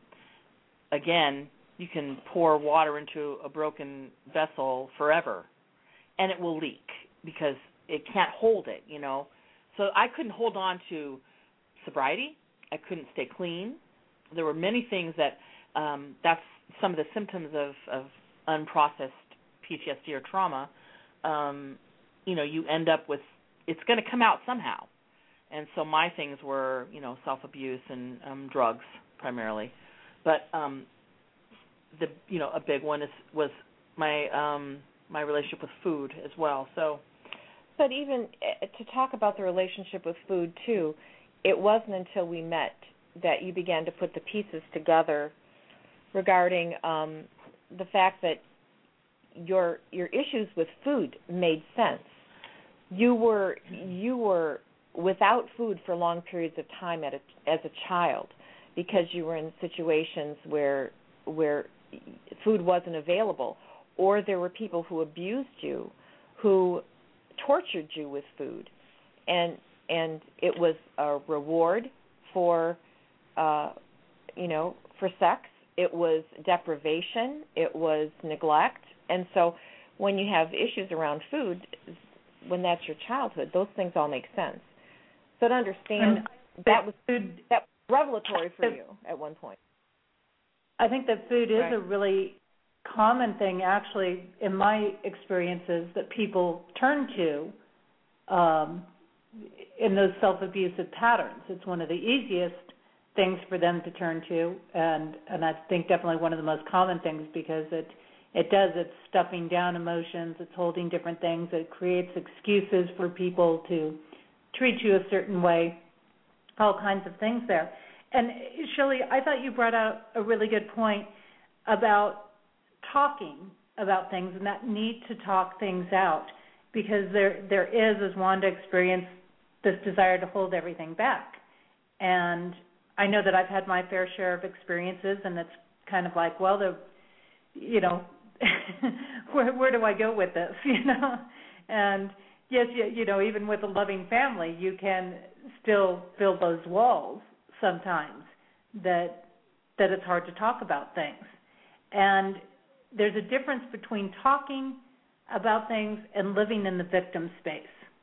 again, you can pour water into a broken vessel forever, and it will leak because it can't hold it, you know. So I couldn't hold on to sobriety. I couldn't stay clean. There were many things that um, that's some of the symptoms of, of unprocessed P T S D or trauma. Um, you know, you end up with, it's going to come out somehow. And so my things were, you know, self-abuse and um, drugs primarily. But um, the, you know, a big one is was my um, my relationship with food as well. So. But even to talk about the relationship with food, too, it wasn't until we met that you began to put the pieces together regarding um, the fact that your your issues with food made sense. You were you were without food for long periods of time at a, as a child because you were in situations where where food wasn't available, or there were people who abused you, who tortured you with food, and and it was a reward for, uh, you know, for sex. It was deprivation. It was neglect. And so, when you have issues around food, when that's your childhood, those things all make sense. So to understand and that was food, that was revelatory for you at one point. I think that food is right. a really common thing, actually, in my experiences, that people turn to um, in those self-abusive patterns. It's one of the easiest things for them to turn to, and and I think definitely one of the most common things because it it does, it's stuffing down emotions, it's holding different things, it creates excuses for people to treat you a certain way, all kinds of things there. And Shelley, I thought you brought out a really good point about talking about things and that need to talk things out, because there there is, as Wanda experienced, this desire to hold everything back. And I know that I've had my fair share of experiences, and it's kind of like, well, the, you know, where where do I go with this, you know? And yes, you, you know, even with a loving family, you can still build those walls sometimes that that it's hard to talk about things. And there's a difference between talking about things and living in the victim space.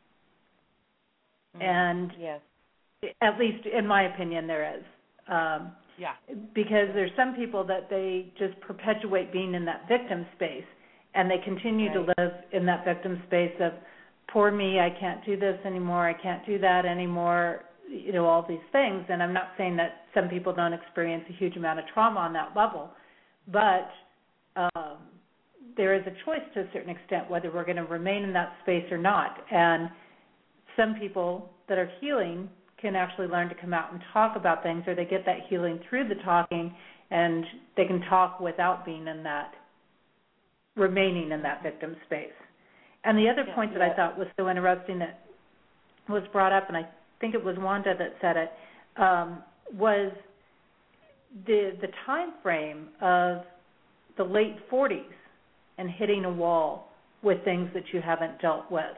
Mm-hmm. And yes. at least in my opinion, there is. Um, yeah. Because there's some people that they just perpetuate being in that victim space, and they continue right. to live in that victim space of, poor me, I can't do this anymore, I can't do that anymore, you know, all these things. And I'm not saying that some people don't experience a huge amount of trauma on that level, but um, there is a choice to a certain extent whether we're going to remain in that space or not. And some people that are healing can actually learn to come out and talk about things, or they get that healing through the talking, and they can talk without being in that, remaining in that victim space. And the other yeah, point that yeah. I thought was so interesting that was brought up, and I think it was Wanda that said it, um, was the the time frame of the late forties and hitting a wall with things that you haven't dealt with.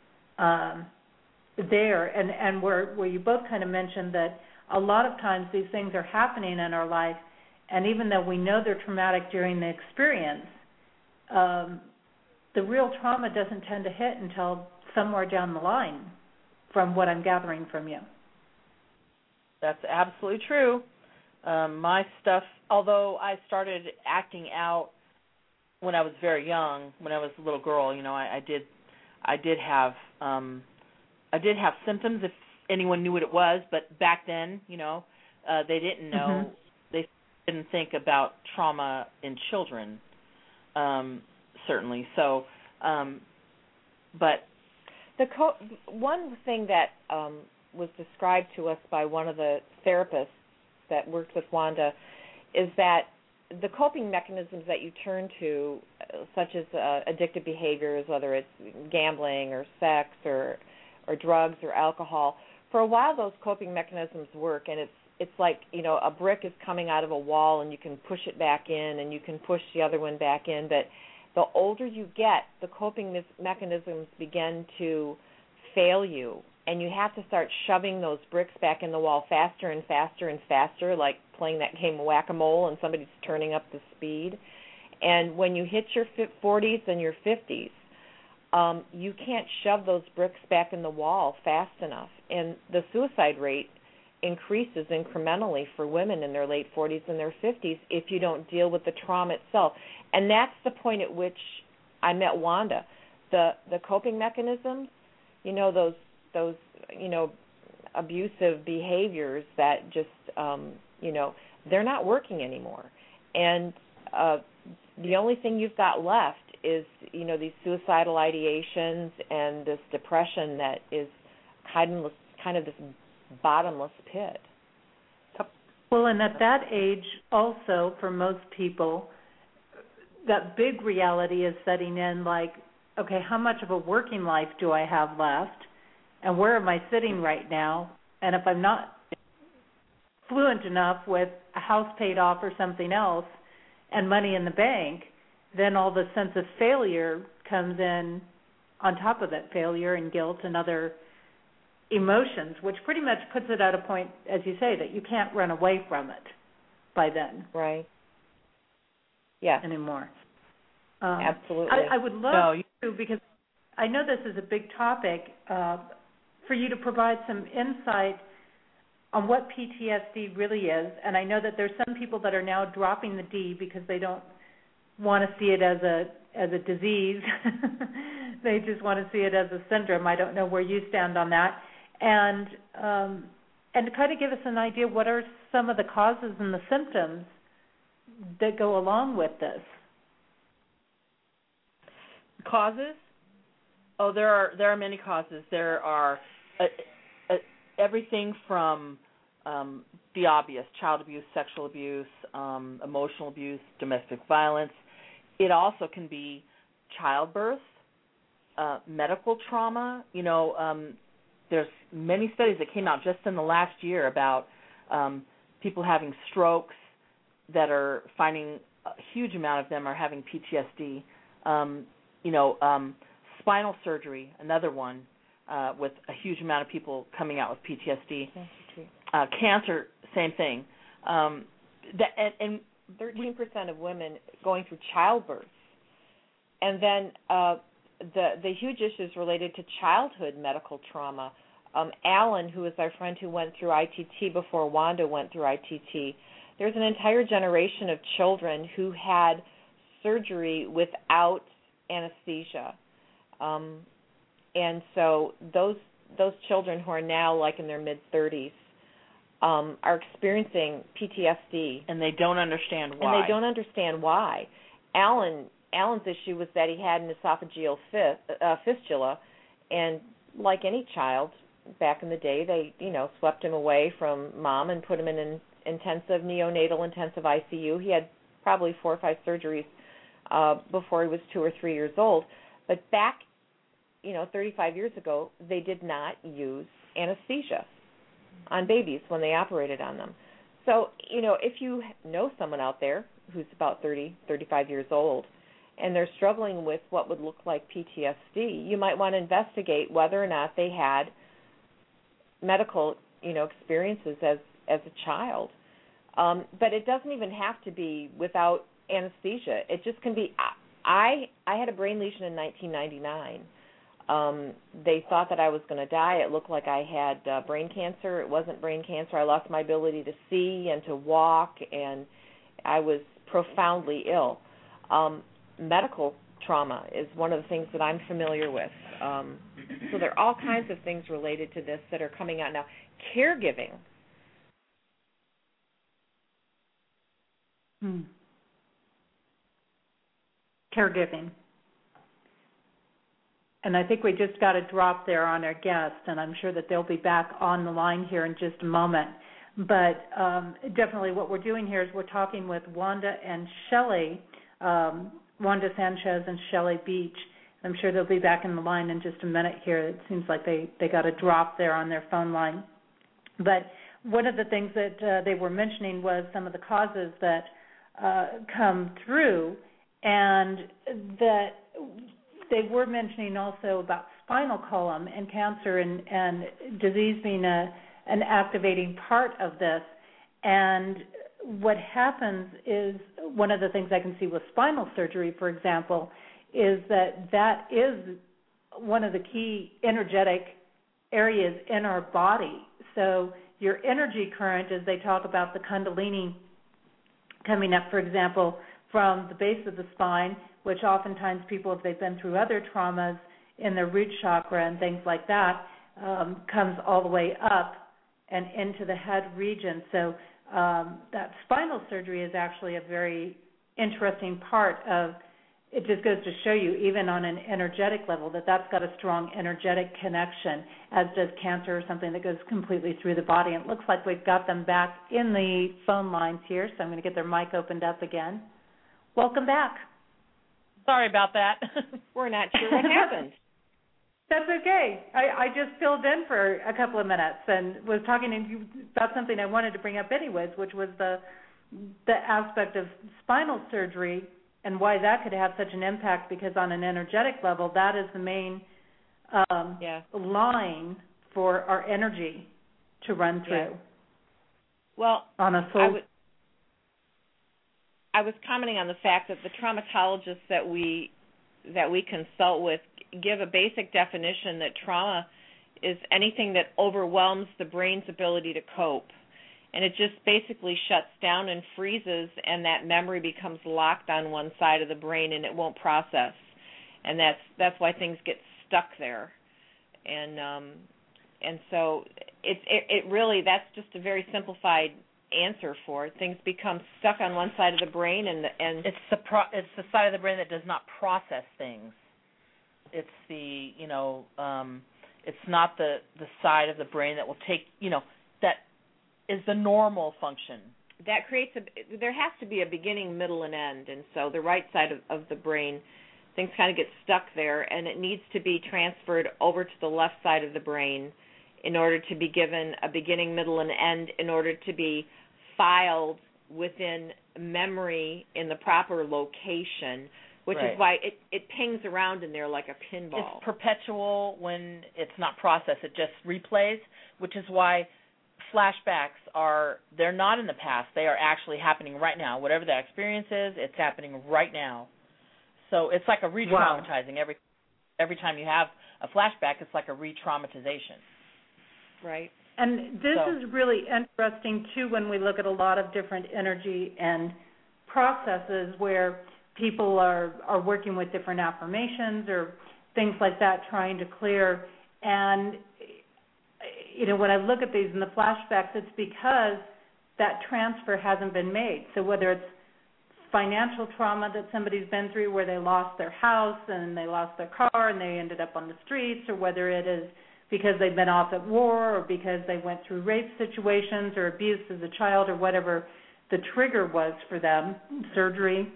Um, there, and, and where, where you both kind of mentioned that a lot of times these things are happening in our life, and even though we know they're traumatic during the experience, um, the real trauma doesn't tend to hit until somewhere down the line, from what I'm gathering from you. That's absolutely true. Um, my stuff, although I started acting out when I was very young, when I was a little girl, you know, I, I did, I did have, um, I did have symptoms if anyone knew what it was. But back then, you know, uh, they didn't know. Mm-hmm. They didn't think about trauma in children, um, certainly. So, um, but the co- one thing that um, was described to us by one of the therapists that worked with Wanda is that the coping mechanisms that you turn to, such as uh, addictive behaviors, whether it's gambling or sex or or drugs or alcohol, for a while those coping mechanisms work, and it's it's like, you know, a brick is coming out of a wall and you can push it back in and you can push the other one back in, but the older you get, the coping me- mechanisms begin to fail you, and you have to start shoving those bricks back in the wall faster and faster and faster, like playing that game of whack-a-mole and somebody's turning up the speed. And when you hit your forties and your fifties, um, you can't shove those bricks back in the wall fast enough. And the suicide rate increases incrementally for women in their late forties and their fifties if you don't deal with the trauma itself. And that's the point at which I met Wanda. The the coping mechanisms, you know, those those you know abusive behaviors that just um, you know they're not working anymore. And uh, the only thing you've got left is, you know, these suicidal ideations and this depression that is kind of kind of this bottomless pit. Well, and at that age also, for most people, that big reality is setting in, like, okay, how much of a working life do I have left, and where am I sitting right now? And if I'm not fluent enough with a house paid off or something else and money in the bank, then all the sense of failure comes in on top of that, failure and guilt and other emotions, which pretty much puts it at a point, as you say, that you can't run away from it by then. Right. Yeah. Anymore. Um, Absolutely. I, I would love no, you- to, because I know this is a big topic, uh, for you to provide some insight on what P T S D really is. And I know that there's some people that are now dropping the D because they don't want to see it as a as a disease. They just want to see it as a syndrome. I don't know where you stand on that. And um, and to kind of give us an idea, what are some of the causes and the symptoms that go along with this? Causes? Oh, there are there are many causes. There are uh, uh, everything from um, the obvious: child abuse, sexual abuse, um, emotional abuse, domestic violence. It also can be childbirth, uh, medical trauma. You know, um, there's many studies that came out just in the last year about um, people having strokes that are finding a huge amount of them are having P T S D. Um, you know, um, spinal surgery, another one, uh, with a huge amount of people coming out with P T S D. Uh, cancer, same thing. Um, that and, and thirteen percent of women going through childbirth, and then uh, the the huge issues related to childhood medical trauma. Um, Alan, who is our friend who went through I T T before Wanda went through I T T, there's an entire generation of children who had surgery without anesthesia, um, and so those those children who are now like in their mid thirties um, are experiencing P T S D, and they don't understand why. And they don't understand why. Alan Alan's issue was that he had an esophageal fist, uh, fistula, and like any child back in the day, they you know swept him away from mom and put him in an intensive neonatal intensive I C U. He had probably four or five surgeries uh, before he was two or three years old. But back, you know, thirty-five years ago, they did not use anesthesia on babies when they operated on them. So, you know, if you know someone out there who's about thirty, thirty-five years old, and they're struggling with what would look like P T S D, you might want to investigate whether or not they had medical, you know, experiences as as a child. Um, but it doesn't even have to be without anesthesia. It just can be. I I had a brain lesion in nineteen ninety-nine. Um, they thought that I was going to die. It looked like I had uh, brain cancer. It wasn't brain cancer. I lost my ability to see and to walk, and I was profoundly ill. Um, medical trauma is one of the things that I'm familiar with. Um, so there are all kinds of things related to this that are coming out now. Caregiving. Hmm. Caregiving. And I think we just got a drop there on our guest, and I'm sure that they'll be back on the line here in just a moment. But um, definitely what we're doing here is we're talking with Wanda and Shelley, um, Wanda Sanchez and Shelley Beach. I'm sure they'll be back in the line in just a minute here. It seems like they, they got a drop there on their phone line. But one of the things that uh, they were mentioning was some of the causes that uh, come through, and that they were mentioning also about spinal column and cancer and, and disease being a, an activating part of this. And what happens is, one of the things I can see with spinal surgery, for example, is that that is one of the key energetic areas in our body. So your energy current, as they talk about the Kundalini coming up, for example, from the base of the spine, which oftentimes people, if they've been through other traumas in their root chakra and things like that, um, comes all the way up and into the head region. So um, that spinal surgery is actually a very interesting part of, it just goes to show you, even on an energetic level, that that's got a strong energetic connection, as does cancer or something that goes completely through the body. And it looks like we've got them back in the phone lines here, so I'm going to get their mic opened up again. Welcome back. Sorry about that. We're not sure what happened. That's okay. I, I just filled in for a couple of minutes and was talking to you about something I wanted to bring up anyways, which was the the aspect of spinal surgery and why that could have such an impact, because on an energetic level, that is the main um, yeah. line for our energy to run through. Yeah. Well, on a soul. I, w- I was commenting on the fact that the traumatologists that we that we consult with give a basic definition that trauma is anything that overwhelms the brain's ability to cope. And it just basically shuts down and freezes, and that memory becomes locked on one side of the brain, and it won't process. And that's that's why things get stuck there. And um, and so it, it it really, that's just a very simplified answer for it. Things become stuck on one side of the brain, and and it's the pro- it's the side of the brain that does not process things. It's the you know um, it's not the the side of the brain that will take you know that is the normal function. That creates a, there has to be a beginning, middle, and end, and so the right side of, of the brain, things kind of get stuck there, and it needs to be transferred over to the left side of the brain in order to be given a beginning, middle, and end, in order to be filed within memory in the proper location, which right. is why it, it pings around in there like a pinball. It's perpetual when it's not processed. It just replays, which is why flashbacks are, they're not in the past. They are actually happening right now. Whatever that experience is, it's happening right now. So it's like a re-traumatizing. Wow. Every every time you have a flashback, it's like a re-traumatization. Right. And this so. is really interesting, too, when we look at a lot of different energy and processes where people are, are working with different affirmations or things like that, trying to clear. And, you know, when I look at these in the flashbacks, it's because that transfer hasn't been made. So whether it's financial trauma that somebody's been through where they lost their house and they lost their car and they ended up on the streets, or whether it is because they've been off at war or because they went through rape situations or abuse as a child or whatever the trigger was for them, surgery.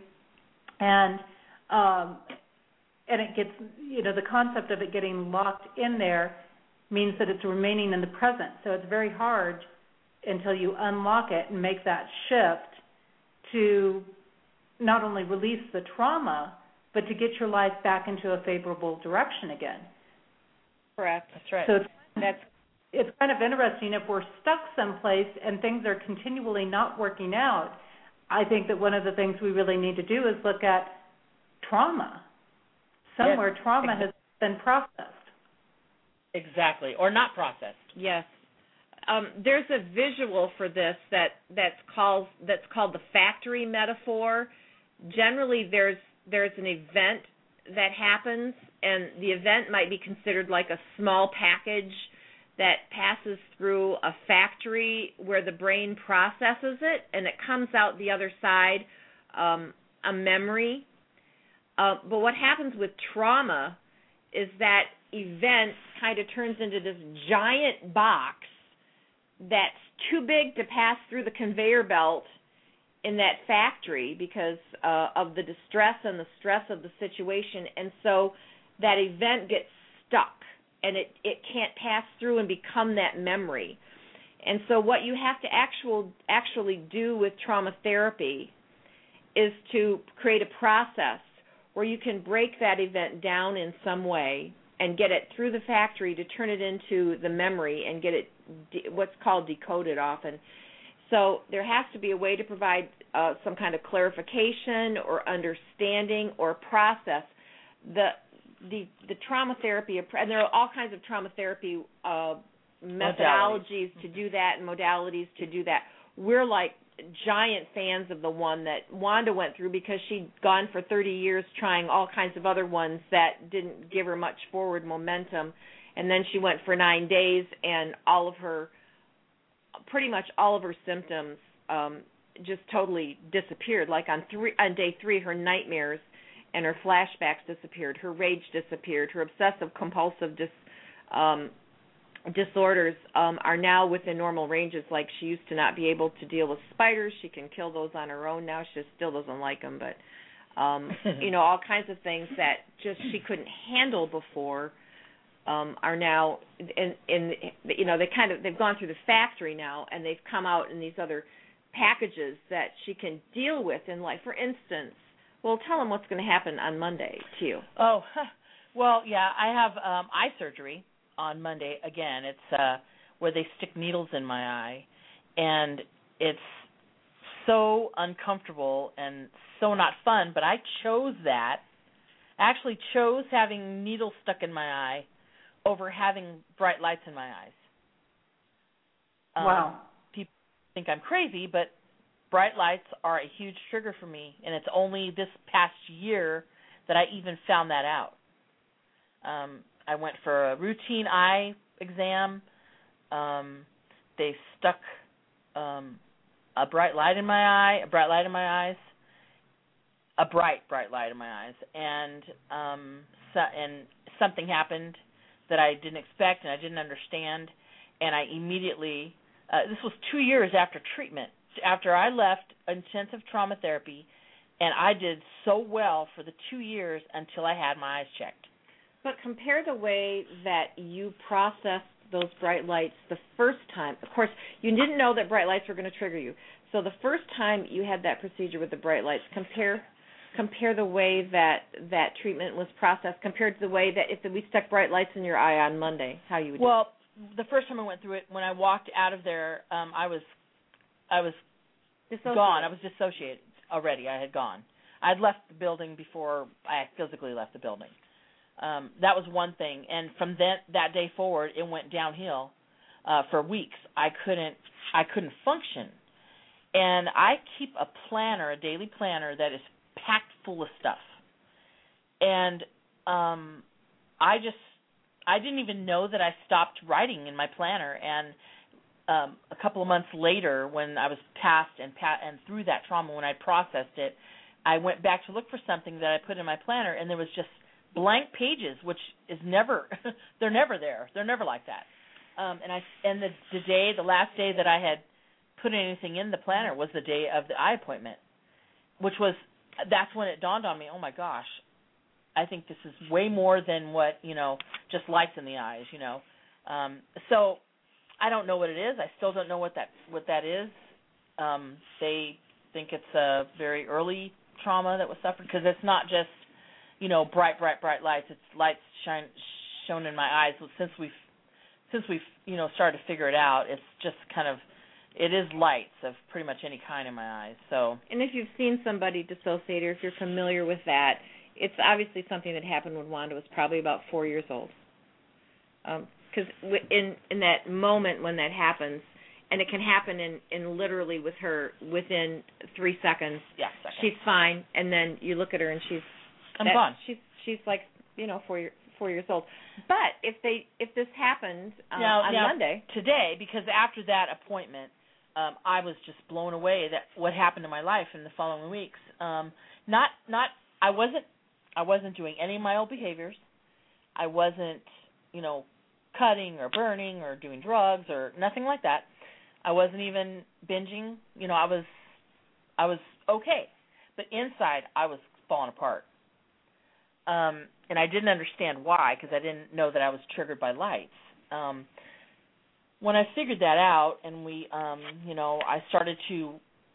And um, and it gets, you know, the concept of it getting locked in there means that it's remaining in the present. So it's very hard until you unlock it and make that shift to not only release the trauma, but to get your life back into a favorable direction again. Correct. That's right. So it's, That's it's kind of interesting if we're stuck someplace and things are continually not working out. I think that one of the things we really need to do is look at trauma. Somewhere yes. trauma exactly. has been processed. Exactly, or not processed. Yes. Um, there's a visual for this that, that's called that's called the factory metaphor. Generally, there's there's an event that happens, and the event might be considered like a small package that passes through a factory where the brain processes it, and it comes out the other side um, a memory. Uh, but what happens with trauma is that event kind of turns into this giant box that's too big to pass through the conveyor belt in that factory because uh, of the distress and the stress of the situation. And so that event gets stuck, and it, it can't pass through and become that memory. And so what you have to actual, actually do with trauma therapy is to create a process where you can break that event down in some way and get it through the factory to turn it into the memory and get it de- what's called decoded often. So there has to be a way to provide uh, some kind of clarification or understanding or process. The the the trauma therapy, and there are all kinds of trauma therapy uh, methodologies to do that and modalities to do that. We're like giant fans of the one that Wanda went through because she'd gone for thirty years trying all kinds of other ones that didn't give her much forward momentum. And then she went for nine days and all of her, pretty much all of her symptoms um, just totally disappeared. Like on three, on day three, her nightmares and her flashbacks disappeared. Her rage disappeared. Her obsessive compulsive dis, um, disorders um, are now within normal ranges. Like she used to not be able to deal with spiders. She can kill those on her own now. She still doesn't like them, but um, you know, all kinds of things that just she couldn't handle before um, are now in, in you know they kind of they've gone through the factory now, and they've come out in these other packages that she can deal with in life. For instance, well, tell them what's going to happen on Monday to you. Oh, well, yeah, I have um, eye surgery on Monday again. It's uh, where they stick needles in my eye, and it's so uncomfortable and so not fun, but I chose that. I actually chose having needles stuck in my eye over having bright lights in my eyes. Um, wow. People think I'm crazy, but bright lights are a huge trigger for me, and it's only this past year that I even found that out. Um, I went for a routine eye exam. Um, they stuck um, a bright light in my eye, a bright light in my eyes, a bright, bright light in my eyes, and um, so, and something happened that I didn't expect and I didn't understand, and I immediately, uh, this was two years after treatment, after I left intensive trauma therapy, and I did so well for the two years until I had my eyes checked. But compare the way that you processed those bright lights the first time. Of course, you didn't know that bright lights were going to trigger you. So the first time you had that procedure with the bright lights, compare compare the way that that treatment was processed compared to the way that if we stuck bright lights in your eye on Monday, how you would Well, the first time I went through it, when I walked out of there, um, I was, I was gone. I was dissociated already. I had gone. I had left the building before I physically left the building. Um, that was one thing, and from that that day forward, it went downhill uh, for weeks. I couldn't, I couldn't function, and I keep a planner, a daily planner that is packed full of stuff, and um, I just, I didn't even know that I stopped writing in my planner, and um, a couple of months later, when I was past and pa- and through that trauma, when I processed it, I went back to look for something that I put in my planner, and there was just blank pages, which is never, they're never there. They're never like that. Um, and I, and the, the day, the last day that I had put anything in the planner was the day of the eye appointment, which was, that's when it dawned on me, oh my gosh, I think this is way more than what, you know, just lights in the eyes, you know. Um, so I don't know what it is. I still don't know what that, what that is. Um, they think it's a very early trauma that was suffered, because it's not just, you know, bright, bright, bright lights. It's lights shine shown in my eyes. Since we've, since we've, you know, started to figure it out, it's just kind of, it is lights of pretty much any kind in my eyes. So. And if you've seen somebody dissociate, or if you're familiar with that, it's obviously something that happened when Wanda was probably about four years old. Because um, in in that moment when that happens, and it can happen in, in literally with her within three seconds. Yeah, seconds. She's fine, and then you look at her and she's. I'm that, gone. She's she's like, you know, four year, four years old. But if they if this happened um, now, on now, Monday today, because after that appointment, um, I was just blown away that what happened in my life in the following weeks. Um, not not I wasn't I wasn't doing any of my old behaviors. I wasn't, you know, cutting or burning or doing drugs or nothing like that. I wasn't even binging. You know, I was I was okay, but inside I was falling apart. Um, and I didn't understand why, because I didn't know that I was triggered by lights. Um, when I figured that out, and we, um, you know, I started to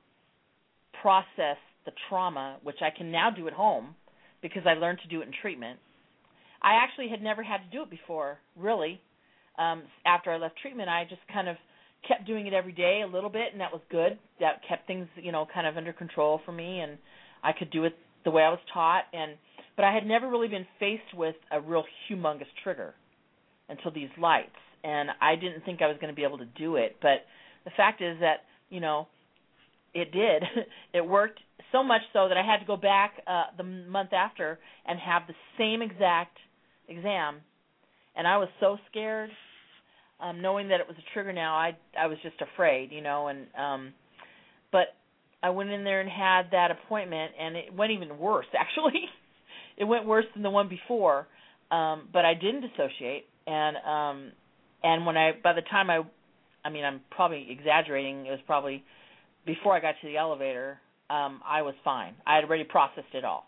process the trauma, which I can now do at home because I learned to do it in treatment. I actually had never had to do it before, really. Um, after I left treatment, I just kind of kept doing it every day a little bit, and that was good. That kept things, you know, kind of under control for me, and I could do it the way I was taught. And but I had never really been faced with a real humongous trigger until these lights, and I didn't think I was going to be able to do it. But the fact is that, you know, it did. It worked so much so that I had to go back uh, the month after and have the same exact exam, and I was so scared. Um, knowing that it was a trigger now, I I was just afraid, you know, and um, but I went in there and had that appointment, and it went even worse, actually. It went worse than the one before, um, but I didn't dissociate, and um, and when I, by the time I, I mean, I'm probably exaggerating, it was probably before I got to the elevator, um, I was fine. I had already processed it all.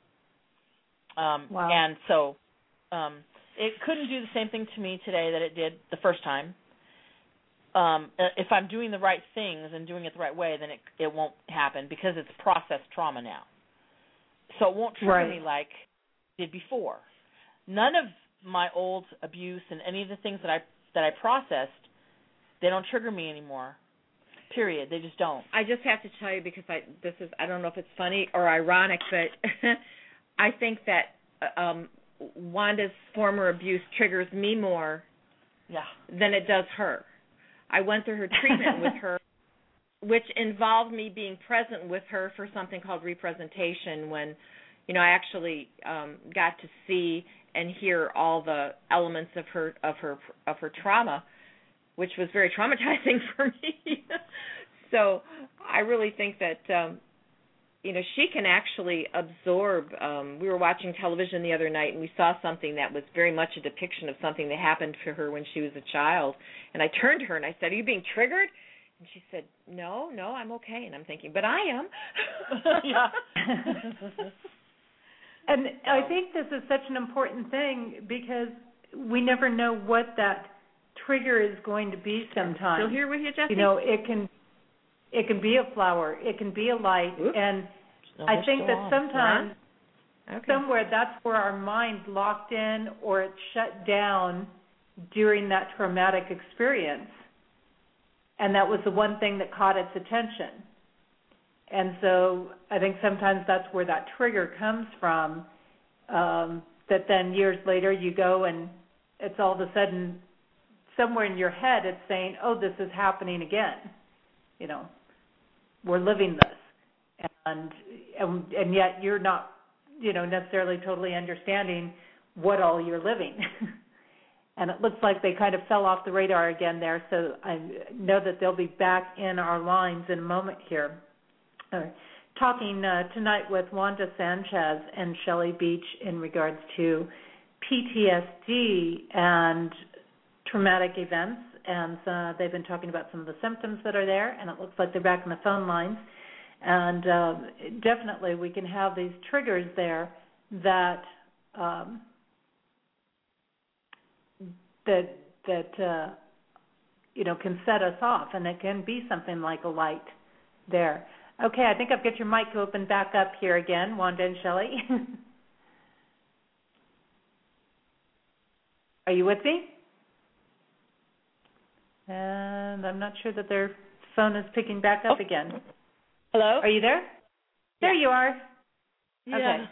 Um, wow. And so um, it couldn't do the same thing to me today that it did the first time. Um, if I'm doing the right things and doing it the right way, then it it won't happen because it's processed trauma now. So it won't trigger right. me like it did before. None of my old abuse and any of the things that I that I processed, they don't trigger me anymore. Period. They just don't. I just have to tell you, because I this is I don't know if it's funny or ironic, but I think that um, Wanda's former abuse triggers me more yeah. than it does her. I went through her treatment with her, which involved me being present with her for something called representation, when, you know, I actually um, got to see and hear all the elements of her of her of her trauma, which was very traumatizing for me. So I really think that um, you know, she can actually absorb. Um, we were watching television the other night, and we saw something that was very much a depiction of something that happened to her when she was a child. And I turned to her and I said, "Are you being triggered?" And she said, no, no, I'm okay. And I'm thinking, but I am. Yeah. And I think this is such an important thing because we never know what that trigger is going to be sometimes. Still here with you, Jessie? You know, it can it can be a flower, it can be a light, Oops. and No, I think that on. sometimes okay. somewhere that's where our mind's locked in or it's shut down, during that traumatic experience, and that was the one thing that caught its attention. And so I think sometimes that's where that trigger comes from, um, that then years later you go and it's all of a sudden somewhere in your head it's saying, oh, this is happening again. You know, we're living this. And, and, and yet you're not, you know, necessarily totally understanding what all you're living. And it looks like they kind of fell off the radar again there, so I know that they'll be back in our lines in a moment here. Uh, talking uh, tonight with Wanda Sanchez and Shelley Beach in regards to P T S D and traumatic events, and uh, they've been talking about some of the symptoms that are there, and it looks like they're back on the phone lines. And uh, definitely we can have these triggers there that um, that that uh, you know can set us off, and it can be something like a light there. Okay, I think I've got your mic open back up here again, Wanda and Shelley. Are you with me? And I'm not sure that their phone is picking back up oh. again. Hello? Are you there? There yeah. you are. Yeah. Okay.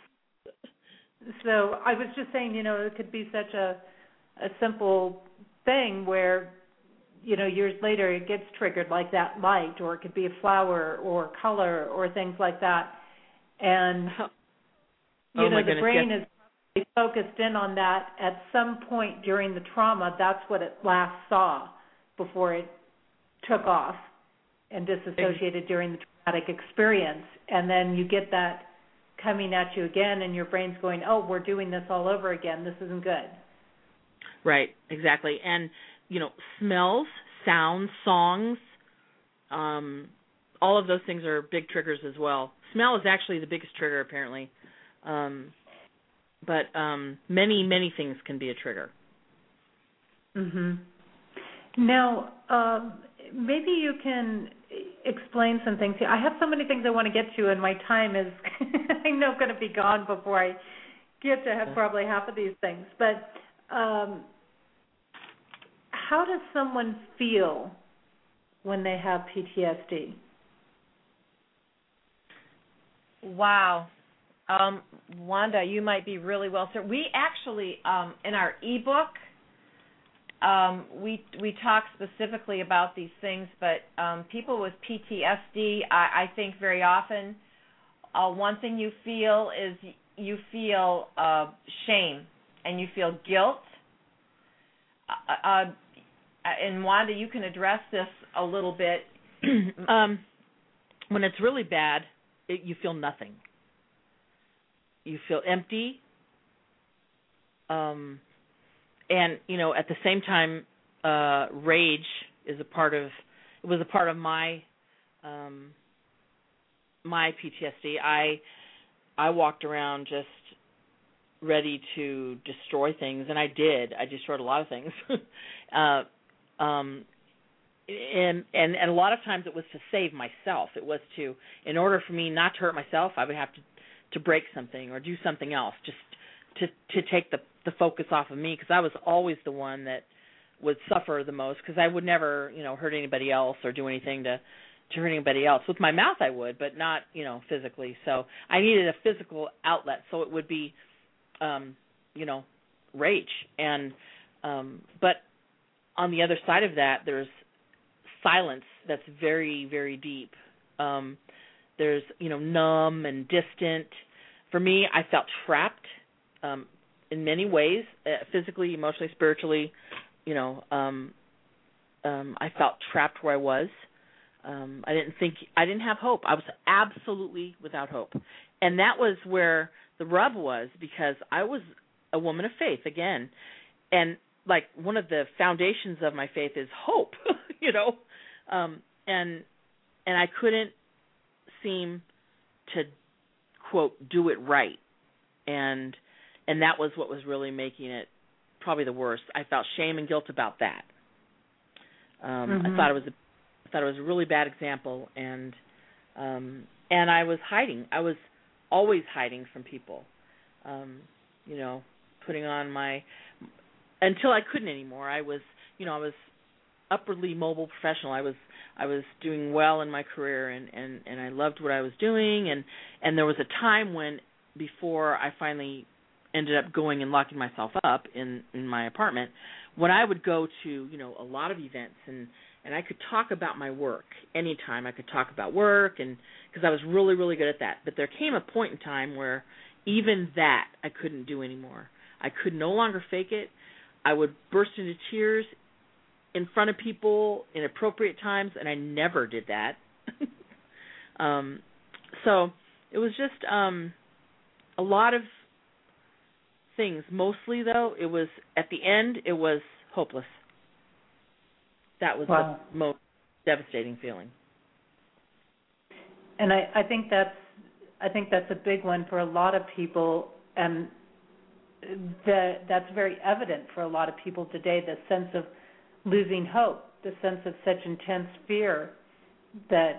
So I was just saying, you know, it could be such a a simple thing where, you know, years later it gets triggered like that light, or it could be a flower or color or things like that. And, you oh know, the goodness, brain yes. is really focused in on that at some point during the trauma. That's what it last saw before it took off and disassociated during the traumatic experience. And then you get that coming at you again, and your brain's going, oh, we're doing this all over again. This isn't good. Right, exactly. And, you know, smells, sounds, songs, um, all of those things are big triggers as well. Smell is actually the biggest trigger, apparently. Um, but um, many, many things can be a trigger. Mm-hmm. Now, um, maybe you can explain some things here. I have so many things I want to get to, and my time is, I know, going to be gone before I get to have probably half of these things. But um, how does someone feel when they have P T S D? Wow. Um, Wanda, you might be really well served. We actually, um, in our ebook, um, we we talk specifically about these things, but um, people with P T S D, I, I think very often, uh, one thing you feel is you feel uh, shame and you feel guilt. Uh, uh, and Wanda, you can address this a little bit. um, when it's really bad, it, you feel nothing. You feel empty. Um, and, you know, at the same time, uh, rage is a part of, it was a part of my, um, my P T S D. I, I walked around just ready to destroy things, and I did. I destroyed a lot of things. uh, um, and, and, and a lot of times it was to save myself. It was to, in order for me not to hurt myself, I would have to, to break something or do something else, just to to take the, the focus off of me, because I was always the one that would suffer the most, because I would never, you know, hurt anybody else or do anything to, to hurt anybody else. With my mouth I would, but not, you know, physically. So I needed a physical outlet, so it would be, um, you know, rage. And um, but on the other side of that, there's silence that's very, very deep. Um, there's, you know, numb and distant. For me, I felt trapped um, in many ways, uh, physically, emotionally, spiritually. You know, um, um, I felt trapped where I was. Um, I didn't think, I didn't have hope. I was absolutely without hope. And that was where the rub was, because I was a woman of faith, again. And, like, one of the foundations of my faith is hope, you know. Um, and and I couldn't seem to, quote, do it right. And and that was what was really making it probably the worst. I felt shame and guilt about that. Um, mm-hmm. I thought it was a, I thought it was a really bad example, and um, and I was hiding. I was always hiding from people. Um, you know, putting on my, until I couldn't anymore. I was, you know, I was upwardly mobile professional. I was I was doing well in my career, and, and, and I loved what I was doing, and, and there was a time when, before I finally ended up going and locking myself up in, in my apartment, when I would go to, you know, a lot of events, and, and I could talk about my work anytime. I could talk about work, and because I was really, really good at that. But there came a point in time where even that I couldn't do anymore. I could no longer fake it. I would burst into tears in front of people in appropriate times, and I never did that. um, so it was just um, a lot of things. Mostly, though, it was, at the end, it was hopeless. That was wow. the most devastating feeling. And I, I think that's I think that's a big one for a lot of people, and the, that's very evident for a lot of people today, the sense of losing hope, the sense of such intense fear that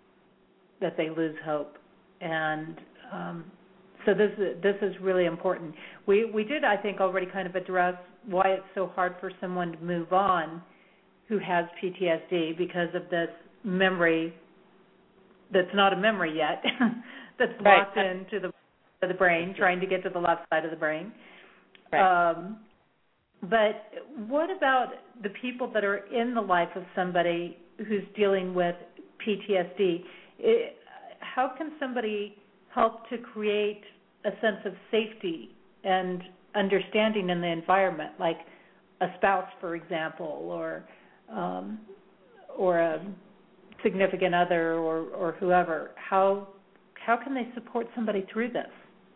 that they lose hope. And um, so this is, this is really important. We we did, I think, already kind of address why it's so hard for someone to move on who has P T S D, because of this memory that's not a memory yet, that's locked right. into the the brain, trying to get to the left side of the brain. Right. Um, but what about the people that are in the life of somebody who's dealing with P T S D? It, how can somebody help to create a sense of safety and understanding in the environment, like a spouse, for example, or um, or a significant other, or, or whoever? How how can they support somebody through this?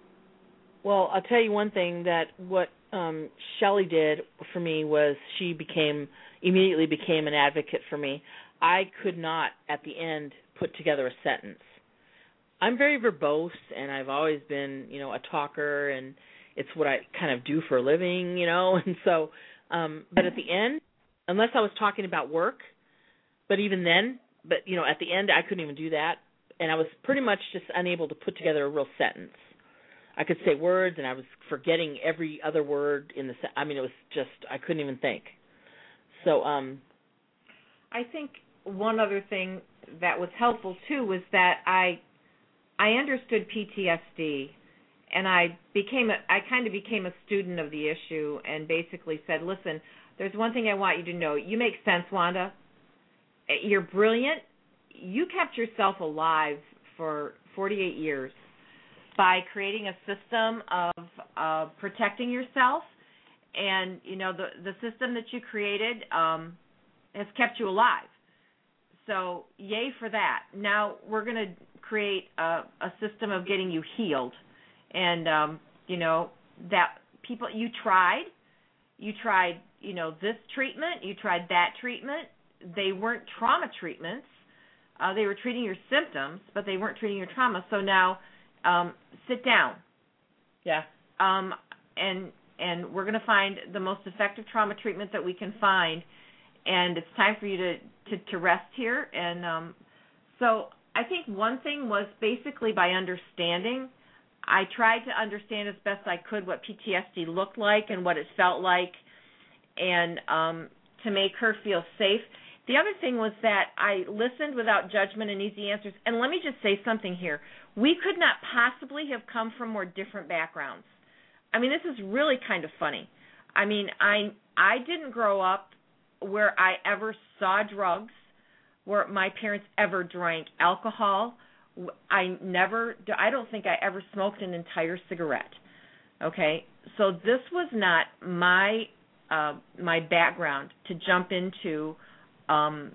Well, I'll tell you one thing, that what um, Shelley did for me was she became immediately became an advocate for me. I could not, at the end, put together a sentence. I'm very verbose, and I've always been, you know, a talker, and it's what I kind of do for a living, you know. And so, um, but at the end, unless I was talking about work, but even then, but, you know, at the end, I couldn't even do that, and I was pretty much just unable to put together a real sentence. I could say words, and I was forgetting every other word in the se- I mean, it was just, I couldn't even think. So, um, I think one other thing that was helpful, too, was that I I understood P T S D, and I became a, I kind of became a student of the issue, and basically said, listen, there's one thing I want you to know. You make sense, Wanda. You're brilliant. You kept yourself alive for forty-eight years by creating a system of uh, protecting yourself, and you know the the system that you created um, has kept you alive. So yay for that. Now we're going to create a, a system of getting you healed, and um, you know that people you tried, you tried you know this treatment, you tried that treatment. They weren't trauma treatments. Uh, they were treating your symptoms, but they weren't treating your trauma. So now. Um, sit down. Yeah. Um, and and we're going to find the most effective trauma treatment that we can find, and it's time for you to, to, to rest here. And um, so I think one thing was basically by understanding, I tried to understand as best I could what P T S D looked like and what it felt like, and um, to make her feel safe. The other thing was that I listened without judgment and easy answers. And let me just say something here. We could not possibly have come from more different backgrounds. I mean, this is really kind of funny. I mean, I I didn't grow up where I ever saw drugs, where my parents ever drank alcohol. I never, I don't think I ever smoked an entire cigarette. Okay? So this was not my uh, my background to jump into Um,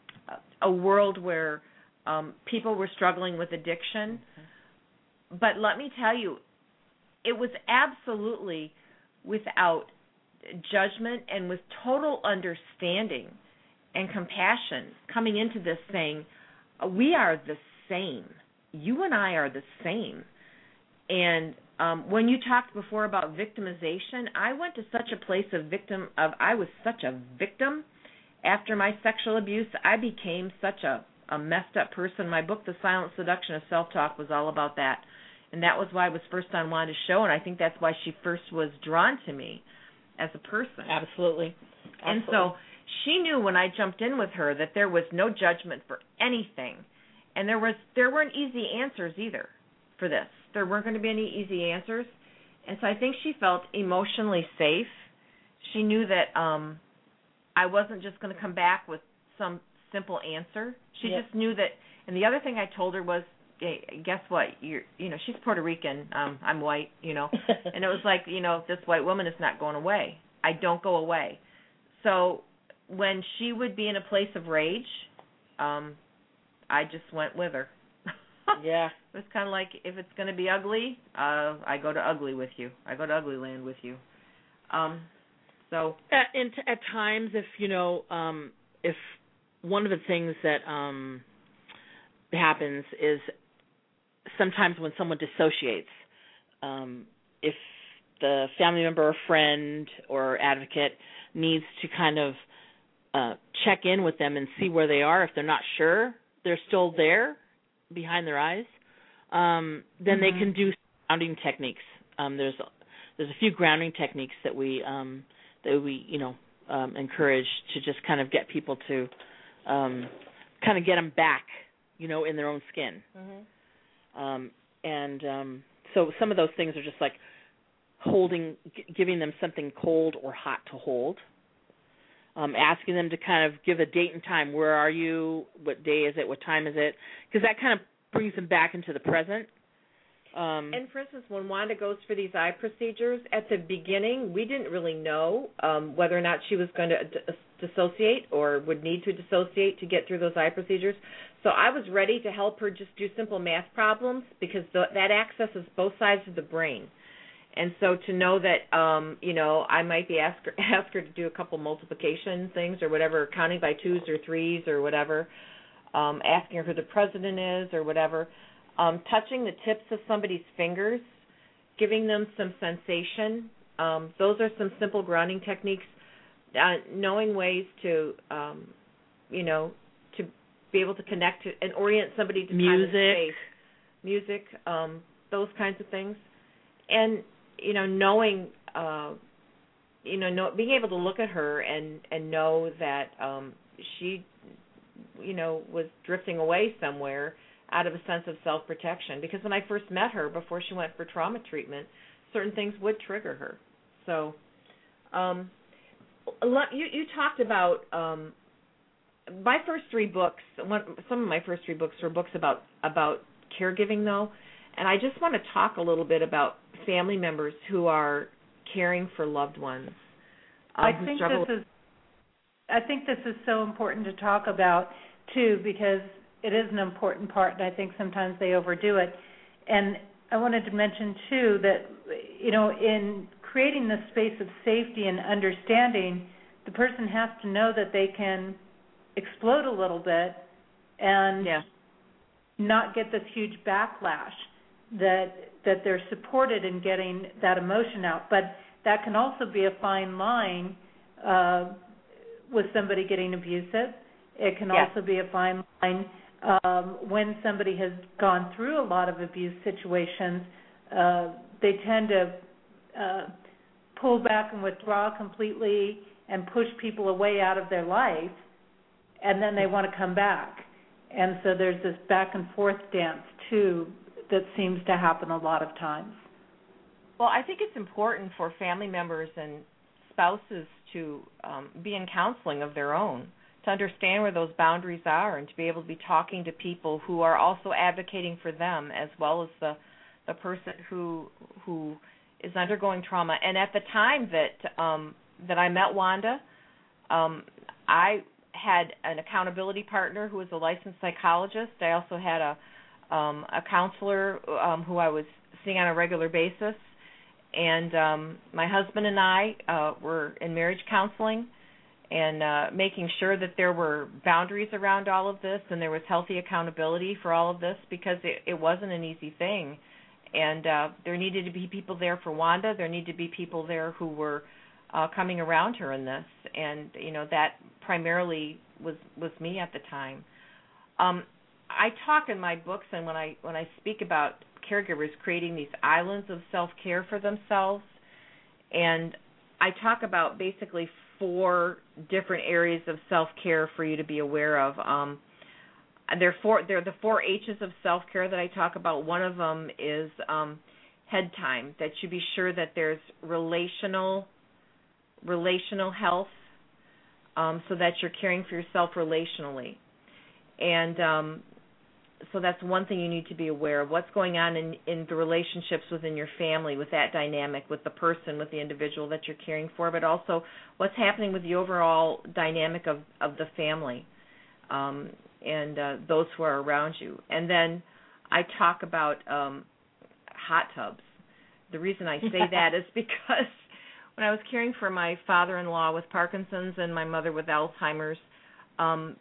a world where um, people were struggling with addiction. Mm-hmm. But let me tell you, it was absolutely without judgment and with total understanding and compassion coming into this saying, we are the same. You and I are the same. And um, when you talked before about victimization, I went to such a place of victim, of I was such a victim. After my sexual abuse, I became such a, a messed up person. My book, The Silent Seduction of Self-Talk, was all about that. And that was why I was first on Wanda's show, and I think that's why she first was drawn to me. as a person. Absolutely. Absolutely. And so she knew when I jumped in with her that there was no judgment for anything. And there was there weren't easy answers either for this. There weren't going to be any easy answers. And so I think she felt emotionally safe. She knew that um, I wasn't just going to come back with some simple answer. She yep. just knew that. And the other thing I told her was, hey, guess what? You're, you know, she's Puerto Rican. Um, I'm white, you know. And it was like, you know, this white woman is not going away. I don't go away. So when she would be in a place of rage, um, I just went with her. Yeah. It was kind of like, if it's going to be ugly, uh, I go to ugly with you. I go to ugly land with you. Um, so at, and t- at times, if you know, um, if one of the things that um, happens is sometimes when someone dissociates, um, if the family member or friend or advocate needs to kind of uh, check in with them and see where they are, if they're not sure they're still there behind their eyes, um, then mm-hmm. they can do grounding techniques. Um, there's there's a few grounding techniques that we um, that we you know um, encourage to just kind of get people to um, kind of get them back, you know, in their own skin. Mm-hmm. Um, and um, so some of those things are just like holding, g- giving them something cold or hot to hold. Um, asking them to kind of give a date and time. Where are you? What day is it? What time is it? Because that kind of brings them back into the present. Um, and, for instance, when Wanda goes for these eye procedures, at the beginning, we didn't really know um, whether or not she was going to d- dissociate or would need to dissociate to get through those eye procedures. So I was ready to help her just do simple math problems because the, that accesses both sides of the brain. And so to know that, um, you know, I might be ask her, ask her to do a couple multiplication things or whatever, counting by twos or threes or whatever, um, asking her who the president is or whatever, um, touching the tips of somebody's fingers, giving them some sensation. Um, those are some simple grounding techniques, uh, knowing ways to, um, you know, to be able to connect to, and orient somebody to music, time and space. Music, um, those kinds of things. And you know, knowing, uh, you know, know, being able to look at her and, and know that um, she, you know, was drifting away somewhere out of a sense of self-protection. Because when I first met her, before she went for trauma treatment, certain things would trigger her. So, um, a lot, you, you talked about um, my first three books. One, some of my first three books were books about about caregiving, though. And I just want to talk a little bit about family members who are caring for loved ones. Um, I think this is. I think this is so important to talk about too, because it is an important part, and I think sometimes they overdo it. And I wanted to mention too that, you know, in creating this space of safety and understanding, the person has to know that they can explode a little bit and yeah. not get this huge backlash. That that they're supported in getting that emotion out, but that can also be a fine line uh, with somebody getting abusive. It can yeah. also be a fine line um, when somebody has gone through a lot of abuse situations. Uh, they tend to uh, pull back and withdraw completely and push people away out of their life, and then they want to come back. And so there's this back and forth dance too that seems to happen a lot of times. Well, I think it's important for family members and spouses to um, be in counseling of their own, to understand where those boundaries are and to be able to be talking to people who are also advocating for them as well as the the person who who is undergoing trauma. And at the time that um, that I met Wanda, um, I had an accountability partner who was a licensed psychologist. I also had a Um, a counselor um, who I was seeing on a regular basis, and um, my husband and I uh, were in marriage counseling and uh, making sure that there were boundaries around all of this and there was healthy accountability for all of this, because it, it wasn't an easy thing. And uh, there needed to be people there for Wanda. There needed to be people there who were uh, coming around her in this, and you know that primarily was was me at the time. Um, I talk in my books and when I when I speak about caregivers creating these islands of self-care for themselves, and I talk about basically four different areas of self-care for you to be aware of. Um, they're, four, they're the four H's of self-care that I talk about. One of them is um, head time, that you be sure that there's relational relational health, um, so that you're caring for yourself relationally. And um, so that's one thing you need to be aware of, what's going on in, in the relationships within your family, with that dynamic, with the person, with the individual that you're caring for, but also what's happening with the overall dynamic of, of the family um, and uh, those who are around you. And then I talk about um, hot tubs. The reason I say that is because when I was caring for my father-in-law with Parkinson's and my mother with Alzheimer's, um,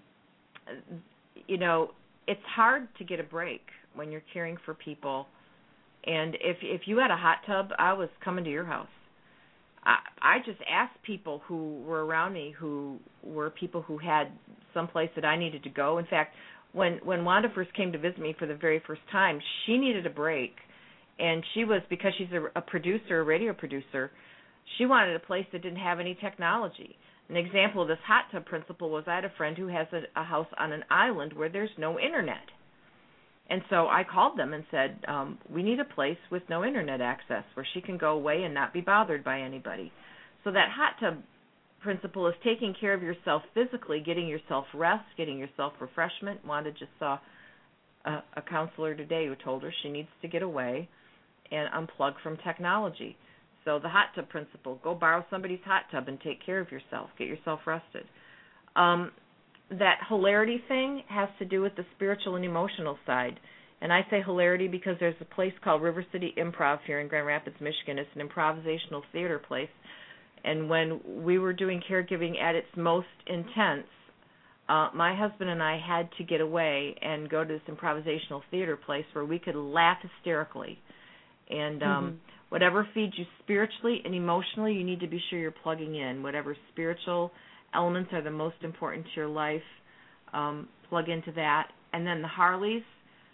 you know, it's hard to get a break when you're caring for people. And if if you had a hot tub, I was coming to your house. I, I just asked people who were around me, who were people who had some place that I needed to go. In fact, when, when Wanda first came to visit me for the very first time, she needed a break. And she was, because she's a, a producer, a radio producer, she wanted a place that didn't have any technology. An example of this hot tub principle was I had a friend who has a, a house on an island where there's no internet. And so I called them and said, um, we need a place with no internet access where she can go away and not be bothered by anybody. So that hot tub principle is taking care of yourself physically, getting yourself rest, getting yourself refreshment. Wanda just saw a, a counselor today who told her she needs to get away and unplug from technology. So the hot tub principle, go borrow somebody's hot tub and take care of yourself. Get yourself rested. Um, that hilarity thing has to do with the spiritual and emotional side. And I say hilarity because there's a place called River City Improv here in Grand Rapids, Michigan. It's an improvisational theater place. And when we were doing caregiving at its most intense, uh, my husband and I had to get away and go to this improvisational theater place where we could laugh hysterically. And um, mm-hmm. whatever feeds you spiritually and emotionally, you need to be sure you're plugging in. Whatever spiritual elements are the most important to your life, um, plug into that. And then the Harleys,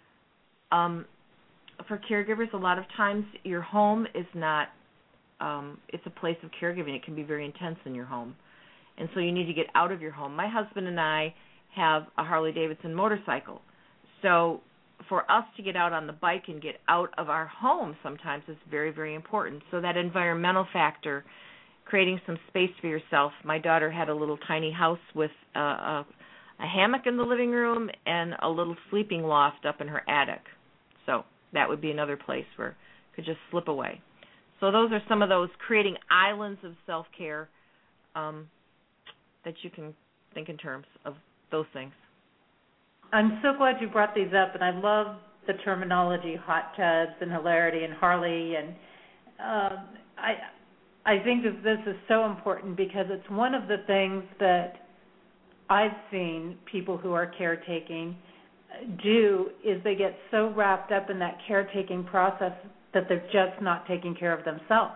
um, for caregivers, a lot of times your home is not, um, it's a place of caregiving. It can be very intense in your home. And so you need to get out of your home. My husband and I have a Harley-Davidson motorcycle. So for us to get out on the bike and get out of our home sometimes is very, very important. So that environmental factor, creating some space for yourself. My daughter had a little tiny house with a, a, a hammock in the living room and a little sleeping loft up in her attic. So that would be another place where you could just slip away. So those are some of those creating islands of self-care um, that you can think in terms of those things. I'm so glad you brought these up, and I love the terminology, hot tubs and hilarity and Harley. And uh, I I think that this is so important because it's one of the things that I've seen people who are caretaking do is they get so wrapped up in that caretaking process that they're just not taking care of themselves.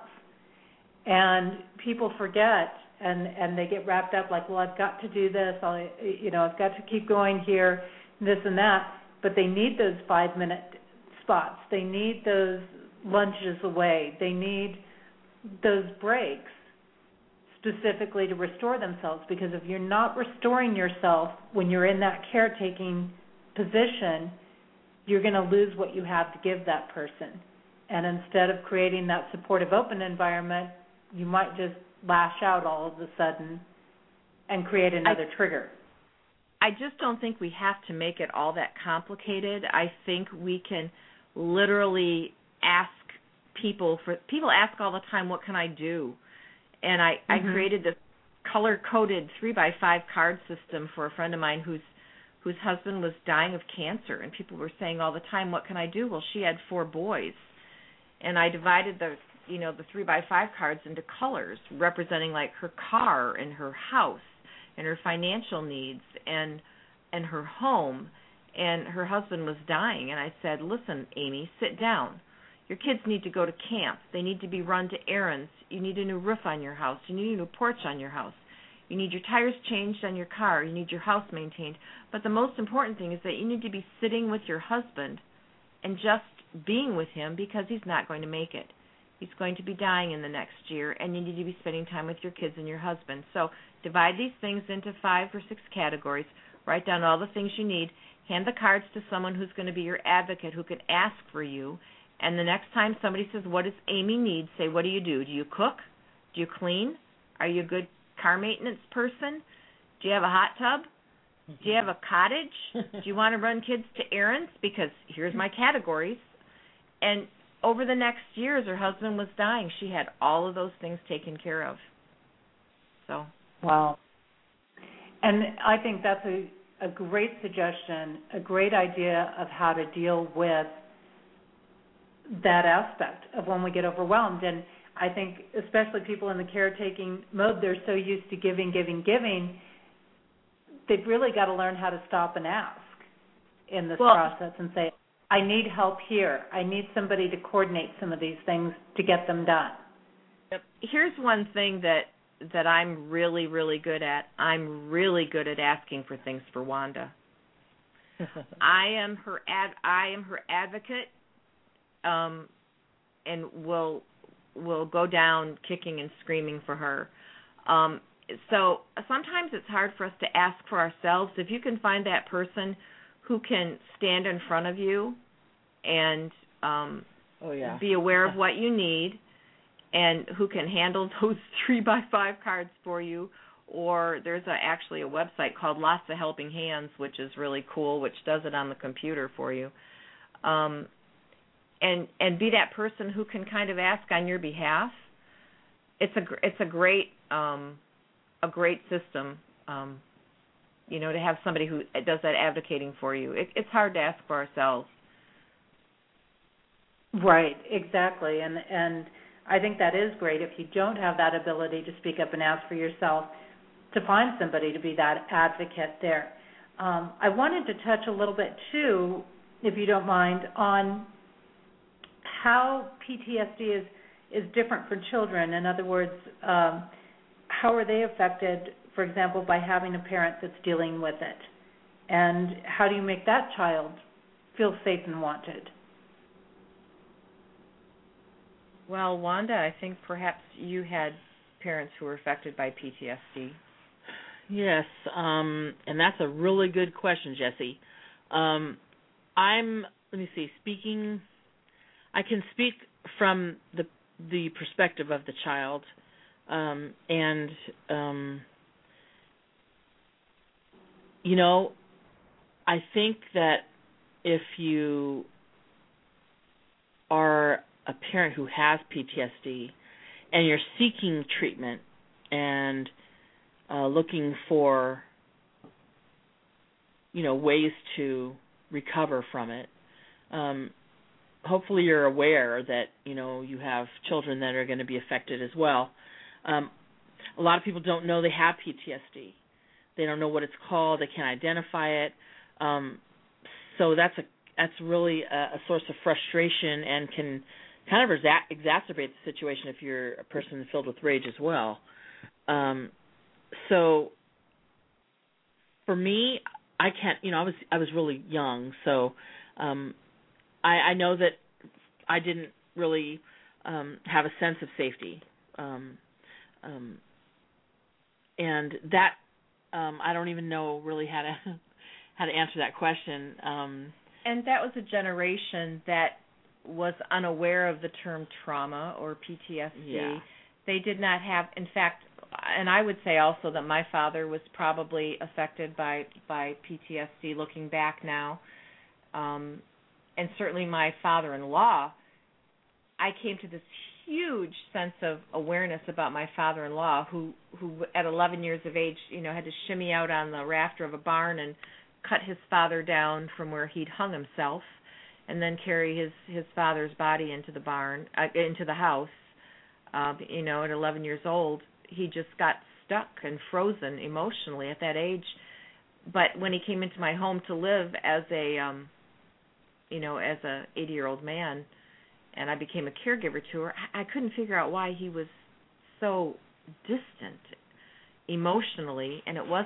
And people forget, and, and they get wrapped up like, well, I've got to do this, I'll, you know, I've got to keep going here, this and that. But they need those five-minute spots. They need those lunches away. They need those breaks specifically to restore themselves, because if you're not restoring yourself when you're in that caretaking position, you're going to lose what you have to give that person. And instead of creating that supportive, open environment, you might just lash out all of a sudden and create another I, trigger. I just don't think we have to make it all that complicated. I think we can literally ask people for people ask all the time, what can I do? And I, mm-hmm. I created this color-coded three by five card system for a friend of mine whose whose husband was dying of cancer, and people were saying all the time, what can I do? Well, she had four boys, and I divided the you know the three by five cards into colors representing like her car and her house and her financial needs and and her home. And her husband was dying, and I said, listen, Amy, sit down. Your kids need to go to camp. They need to be run to errands. You need a new roof on your house. You need a new porch on your house. You need your tires changed on your car. You need your house maintained. But the most important thing is that you need to be sitting with your husband and just being with him, because he's not going to make it. He's going to be dying in the next year, and you need to be spending time with your kids and your husband. So divide these things into five or six categories. Write down all the things you need. Hand the cards to someone who's going to be your advocate, who can ask for you. And the next time somebody says, what does Amy need? Say, what do you do? Do you cook? Do you clean? Are you a good car maintenance person? Do you have a hot tub? Do you have a cottage? Do you want to run kids to errands? Because here's my categories. And over the next years, her husband was dying. She had all of those things taken care of. So. Wow. And I think that's a, a great suggestion, a great idea of how to deal with that aspect of when we get overwhelmed. And I think especially people in the caretaking mode, they're so used to giving, giving, giving, they've really got to learn how to stop and ask in this well, process and say, I need help here. I need somebody to coordinate some of these things to get them done. Here's one thing that, that I'm really, really good at. I'm really good at asking for things for Wanda. I am her ad, I am her advocate, um, and will will go down kicking and screaming for her. Um, so sometimes it's hard for us to ask for ourselves. If you can find that person who can stand in front of you and um, oh, yeah. be aware of what you need, and who can handle those three by five cards for you, or there's a, actually a website called Lots of Helping Hands, which is really cool, which does it on the computer for you. Um, and and be that person who can kind of ask on your behalf. It's a it's a great um, a great system. Um, you know, to have somebody who does that advocating for you. It, it's hard to ask for ourselves. Right, exactly. And and I think that is great if you don't have that ability to speak up and ask for yourself, to find somebody to be that advocate there. Um, I wanted to touch a little bit, too, if you don't mind, on how P T S D is, is different for children. In other words, um, how are they affected, for example, by having a parent that's dealing with it? And how do you make that child feel safe and wanted? Well, Wanda, I think perhaps you had parents who were affected by P T S D. Yes, um, and that's a really good question, Jessie. Um, I'm, let me see, speaking, I can speak from the the perspective of the child, um, and, um, you know, I think that if you are a parent who has P T S D and you're seeking treatment and uh, looking for, you know, ways to recover from it, um, hopefully you're aware that, you know, you have children that are going to be affected as well. Um, a lot of people don't know they have P T S D. They don't know what it's called. They can't identify it. Um, so that's a that's really a, a source of frustration and can kind of exa- exacerbate the situation if you're a person filled with rage as well. Um, so for me, I can't, you know, I was I was really young, so um, I, I know that I didn't really um, have a sense of safety, um, um, and that um, I don't even know really how to how to answer that question. Um, and that was a generation that was unaware of the term trauma or P T S D. Yeah. They did not have, in fact, and I would say also that my father was probably affected by, by P T S D looking back now. Um, and certainly my father-in-law, I came to this huge sense of awareness about my father-in-law who, who at eleven years of age, you know, had to shimmy out on the rafter of a barn and cut his father down from where he'd hung himself, and then carry his, his father's body into the barn, uh, into the house. Uh, you know, at eleven years old, he just got stuck and frozen emotionally at that age. But when he came into my home to live as a, um, you know, as a eighty-year-old man, and I became a caregiver to her, I, I couldn't figure out why he was so distant emotionally, and it wasn't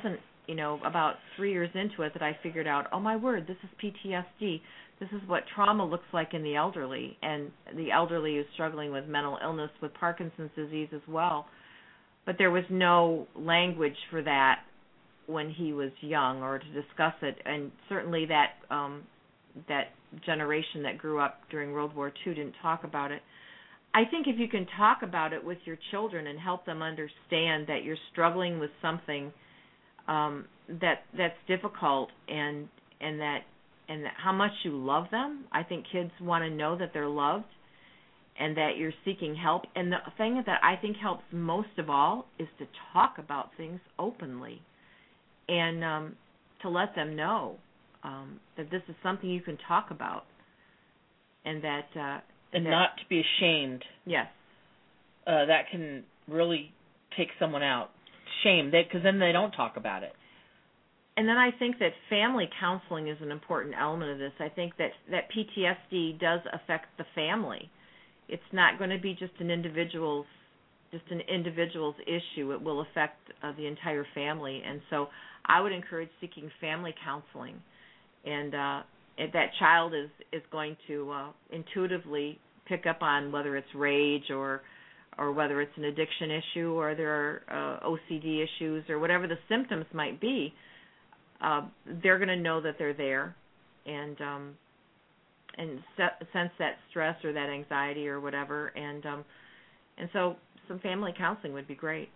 you know, about three years into it that I figured out, oh my word, this is P T S D. This is what trauma looks like in the elderly, and the elderly is struggling with mental illness, with Parkinson's disease as well. But there was no language for that when he was young, or to discuss it, and certainly that um, that generation that grew up during World War Two didn't talk about it. I think if you can talk about it with your children and help them understand that you're struggling with something um, that that's difficult, and and that and that how much you love them, I think kids want to know that they're loved and that you're seeking help. And the thing that I think helps most of all is to talk about things openly, and um, to let them know um, that this is something you can talk about, and that uh, and that, not to be ashamed. Yes, uh, that can really take someone out. Shame, because then they don't talk about it. And then I think that family counseling is an important element of this. I think that, that P T S D does affect the family. It's not going to be just an individual's just an individual's issue. It will affect uh, the entire family. And so I would encourage seeking family counseling. And uh, if that child is, is going to uh, intuitively pick up on whether it's rage or or whether it's an addiction issue, or there are uh, O C D issues, or whatever the symptoms might be, uh, they're going to know that they're there, and um, and se- sense that stress or that anxiety or whatever, and um, and so some family counseling would be great.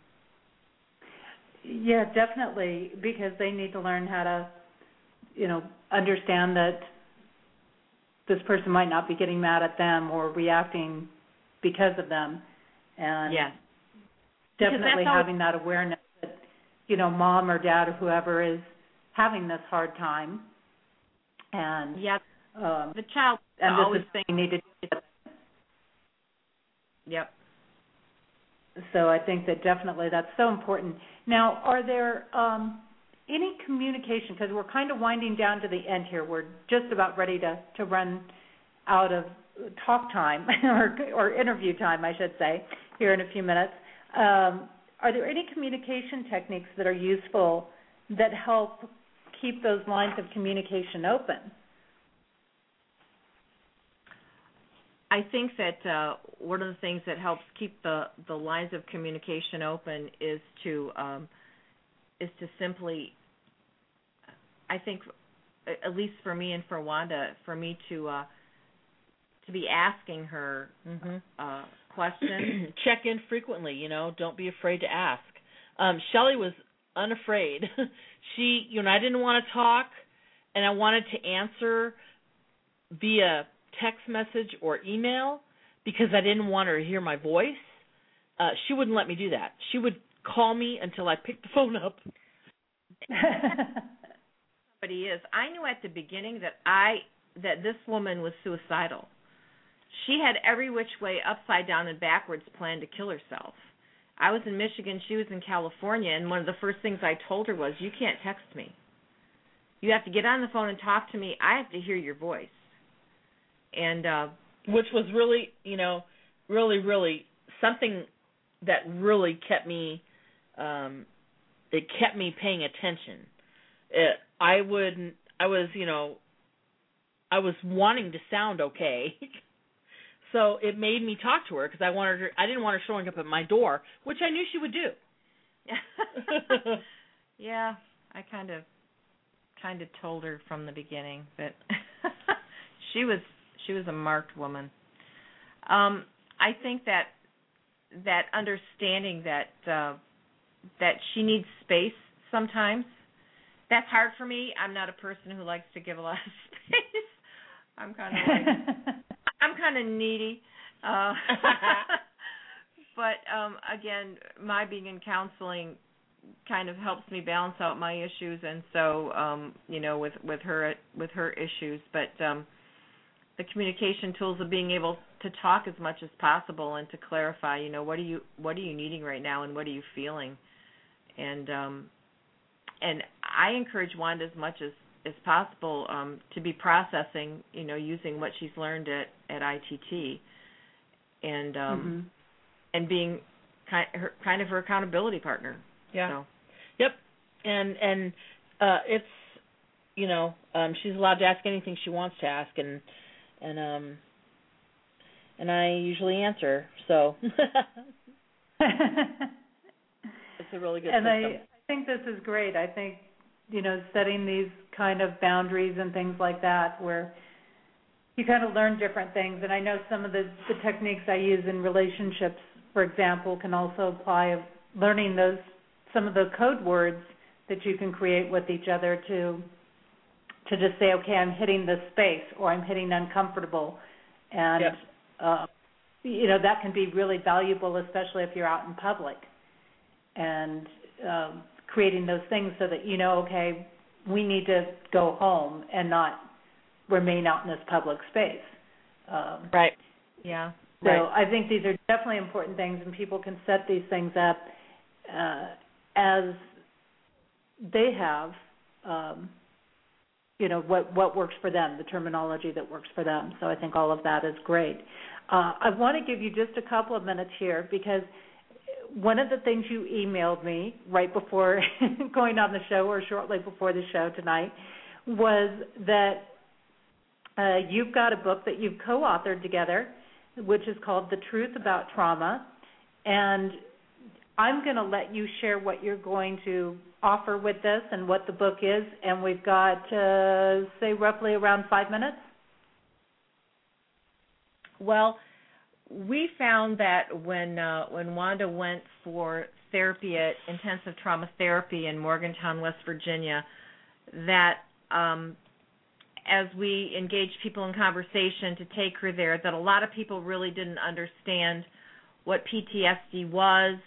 Yeah, definitely, because they need to learn how to, you know, understand that this person might not be getting mad at them or reacting because of them. And yes. definitely having that awareness that, you know, mom or dad or whoever is having this hard time. And yep. um, the child and always this is what we need to do. Yep. So I think that definitely that's so important. Now, are there um, any communication, because we're kind of winding down to the end here. We're just about ready to, to run out of talk time, or, or interview time, I should say, here in a few minutes. Um, are there any communication techniques that are useful that help keep those lines of communication open? I think that uh, one of the things that helps keep the, the lines of communication open is to um, is to simply, I think, at least for me and for Wanda, for me to uh, to be asking her mm-hmm. uh, questions. Check in frequently, you know. Don't be afraid to ask. Um, Shelley was unafraid. she, you know, I didn't want to talk, and I wanted to answer via text message or email because I didn't want her to hear my voice. Uh, she wouldn't let me do that. She would call me until I picked the phone up. Somebody is. I knew at the beginning that I that this woman was suicidal. She had every which way, upside down and backwards, planned to kill herself. I was in Michigan, she was in California, and one of the first things I told her was, you can't text me. You have to get on the phone and talk to me. I have to hear your voice. And uh, which was really, you know, really, really something that really kept me, um, it kept me paying attention. It, I would, I was, you know, I was wanting to sound okay. So it made me talk to her because I wanted her. I didn't want her showing up at my door, which I knew she would do. Yeah, I kind of, kind of told her from the beginning that she was, she was a marked woman. Um, I think that that understanding that uh, that she needs space sometimes. That's hard for me. I'm not a person who likes to give a lot of space. I'm kind of like. I'm kind of needy, uh, but um, again, my being in counseling kind of helps me balance out my issues, and so um, you know, with, with her with her issues. But um, the communication tools of being able to talk as much as possible and to clarify, you know, what are you what are you needing right now, and what are you feeling, and um, and I encourage Wanda as much as. as possible um, to be processing, you know, using what she's learned at, at I T T, and um, mm-hmm. and being kind, her, kind of her accountability partner. Yeah. So. Yep. and and uh, it's you know um, she's allowed to ask anything she wants to ask, and and um and I usually answer. So it's a really good and system. I, I think this is great. I think you know setting these kind of boundaries and things like that, where you kind of learn different things. And I know some of the, the techniques I use in relationships, for example, can also apply of learning those some of the code words that you can create with each other to to just say, okay, I'm hitting this space, or I'm hitting uncomfortable, and yep. uh, you know that can be really valuable, especially if you're out in public, and um, creating those things so that you know, okay, we need to go home and not remain out in this public space. Um, right. Yeah. So right. I think these are definitely important things, and people can set these things up uh, as they have, um, you know, what, what works for them, the terminology that works for them. So I think all of that is great. Uh, I want to give you just a couple of minutes here, because one of the things you emailed me right before going on the show, or shortly before the show tonight, was that uh, you've got a book that you've co-authored together, which is called The Truth About Trauma. And I'm going to let you share what you're going to offer with this and what the book is. And we've got, uh, say, roughly around five minutes. Well, we found that when uh, when Wanda went for therapy at intensive trauma therapy in Morgantown, West Virginia, that um, as we engaged people in conversation to take her there, that a lot of people really didn't understand what P T S D was.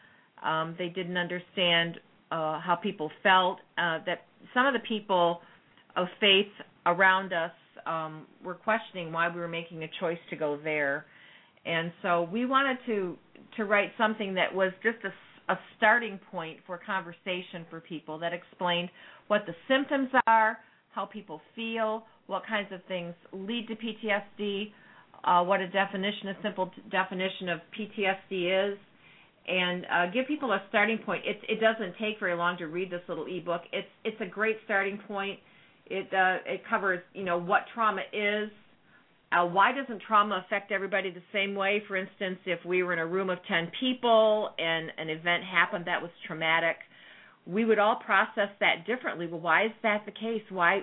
Um, they didn't understand uh, how people felt. Uh, that some of the people of faith around us um, were questioning why we were making a choice to go there. And so we wanted to to write something that was just a, a starting point for conversation for people, that explained what the symptoms are, how people feel, what kinds of things lead to P T S D, uh, what a definition, a simple definition of P T S D is, and uh, give people a starting point. It, it doesn't take very long to read this little ebook. It's it's a great starting point. It uh, it covers you know what trauma is. Uh, why doesn't trauma affect everybody the same way? For instance, if we were in a room of ten people and an event happened that was traumatic, we would all process that differently. Well, why is that the case? Why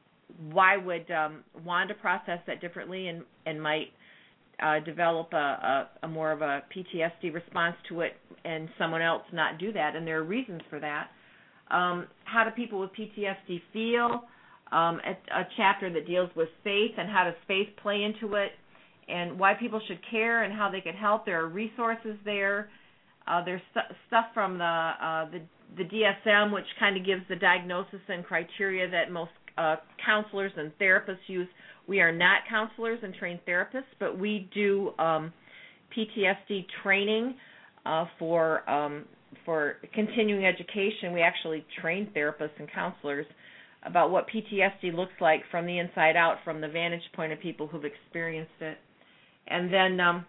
why would um, Wanda process that differently and, and might uh, develop a, a, a more of a P T S D response to it, and someone else not do that? And there are reasons for that. Um, how do people with P T S D feel? Um, a, a chapter that deals with faith and how does faith play into it, and why people should care and how they could help. There are resources there. Uh, there's st- stuff from the, uh, the the D S M, which kind of gives the diagnosis and criteria that most uh, counselors and therapists use. We are not counselors and trained therapists, but we do um, P T S D training uh, for um, for continuing education. We actually train therapists and counselors about what P T S D looks like from the inside out, from the vantage point of people who've experienced it. And then, um,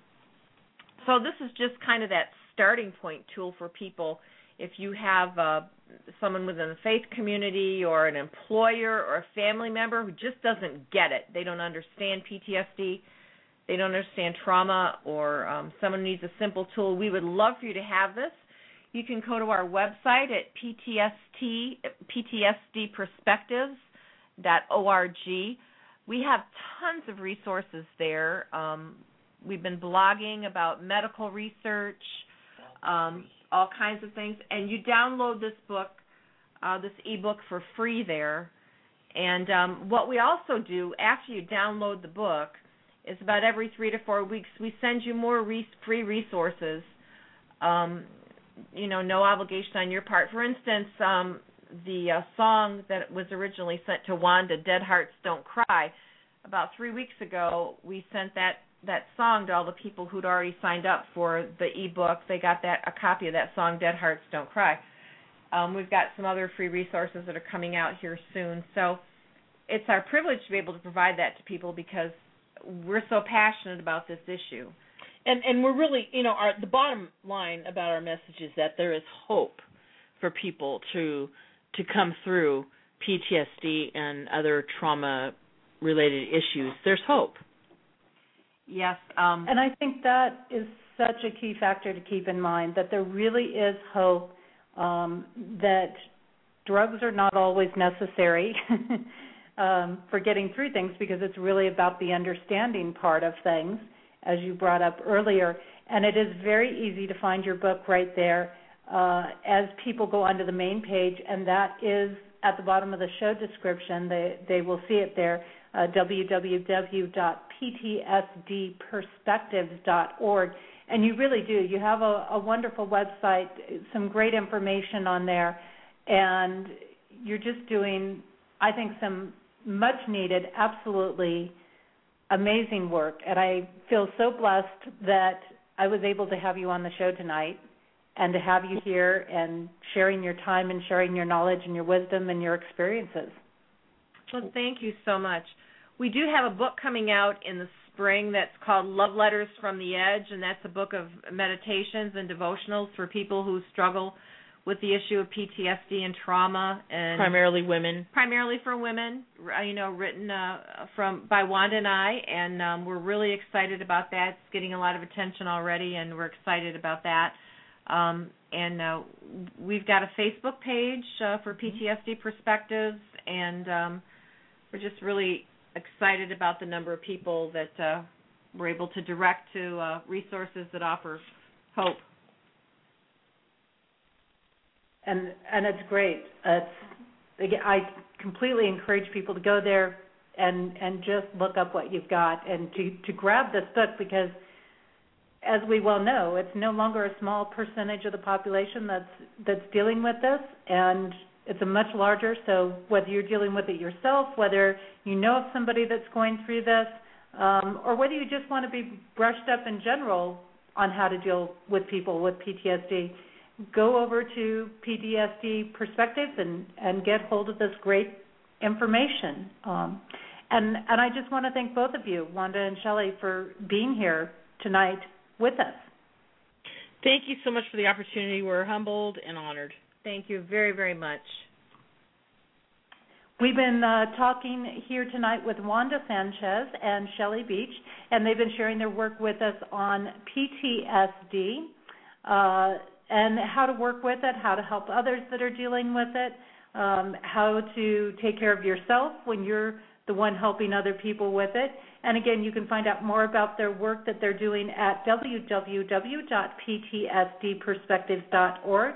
so this is just kind of that starting point tool for people. If you have uh, someone within the faith community, or an employer, or a family member who just doesn't get it, they don't understand P T S D, they don't understand trauma, or um, someone needs a simple tool, we would love for you to have this. You can go to our website at P T S D, P T S D perspectives dot org. We have tons of resources there. Um, we've been blogging about medical research, um, all kinds of things. And you download this book, uh, this ebook for free there. And um, what we also do after you download the book is about every three to four weeks we send you more re- free resources. Um, you know, no obligation on your part. For instance, um, the uh, song that was originally sent to Wanda, Dead Hearts Don't Cry, about three weeks ago, we sent that, that song to all the people who'd already signed up for the ebook. They got that a copy of that song, Dead Hearts Don't Cry. Um, we've got some other free resources that are coming out here soon. So it's our privilege to be able to provide that to people, because we're so passionate about this issue. And and we're really, you know, our the bottom line about our message is that there is hope for people to to come through P T S D and other trauma-related issues, there's hope. Yes. Um, and I think that is such a key factor to keep in mind, that there really is hope, um, that drugs are not always necessary um, for getting through things, because it's really about the understanding part of things, as you brought up earlier. And it is very easy to find your book right there uh, as people go onto the main page, and that is at the bottom of the show description. They, they will see it there, uh, w w w dot p t s d perspectives dot org. And you really do. You have a, a wonderful website, some great information on there, and you're just doing, I think, some much-needed, absolutely amazing work. And I feel so blessed that I was able to have you on the show tonight and to have you here and sharing your time and sharing your knowledge and your wisdom and your experiences. Well, thank you so much. We do have a book coming out in the spring that's called Love Letters from the Edge, and that's a book of meditations and devotionals for people who struggle with the issue of P T S D and trauma, and primarily women. Primarily for women, you know, written uh, from by Wanda and I, and um, we're really excited about that. It's getting a lot of attention already, and we're excited about that. Um, and uh, we've got a Facebook page uh, for P T S D Perspectives, and um, we're just really excited about the number of people that uh, we're able to direct to uh, resources that offer hope. And and it's great. It's, again, I completely encourage people to go there and and just look up what you've got and to, to grab this book, because, as we well know, it's no longer a small percentage of the population that's that's dealing with this, and it's a much larger. So whether you're dealing with it yourself, whether you know of somebody that's going through this, um, or whether you just want to be brushed up in general on how to deal with people with P T S D, go over to P T S D Perspectives and, and get hold of this great information. Um, and, and I just want to thank both of you, Wanda and Shelley, for being here tonight with us. Thank you so much for the opportunity. We're humbled and honored. Thank you very, very much. We've been uh, talking here tonight with Wanda Sanchez and Shelley Beach, and they've been sharing their work with us on P T S D uh, and how to work with it, how to help others that are dealing with it, um, how to take care of yourself when you're the one helping other people with it. And again, you can find out more about their work that they're doing at w w w dot p t s d perspectives dot org.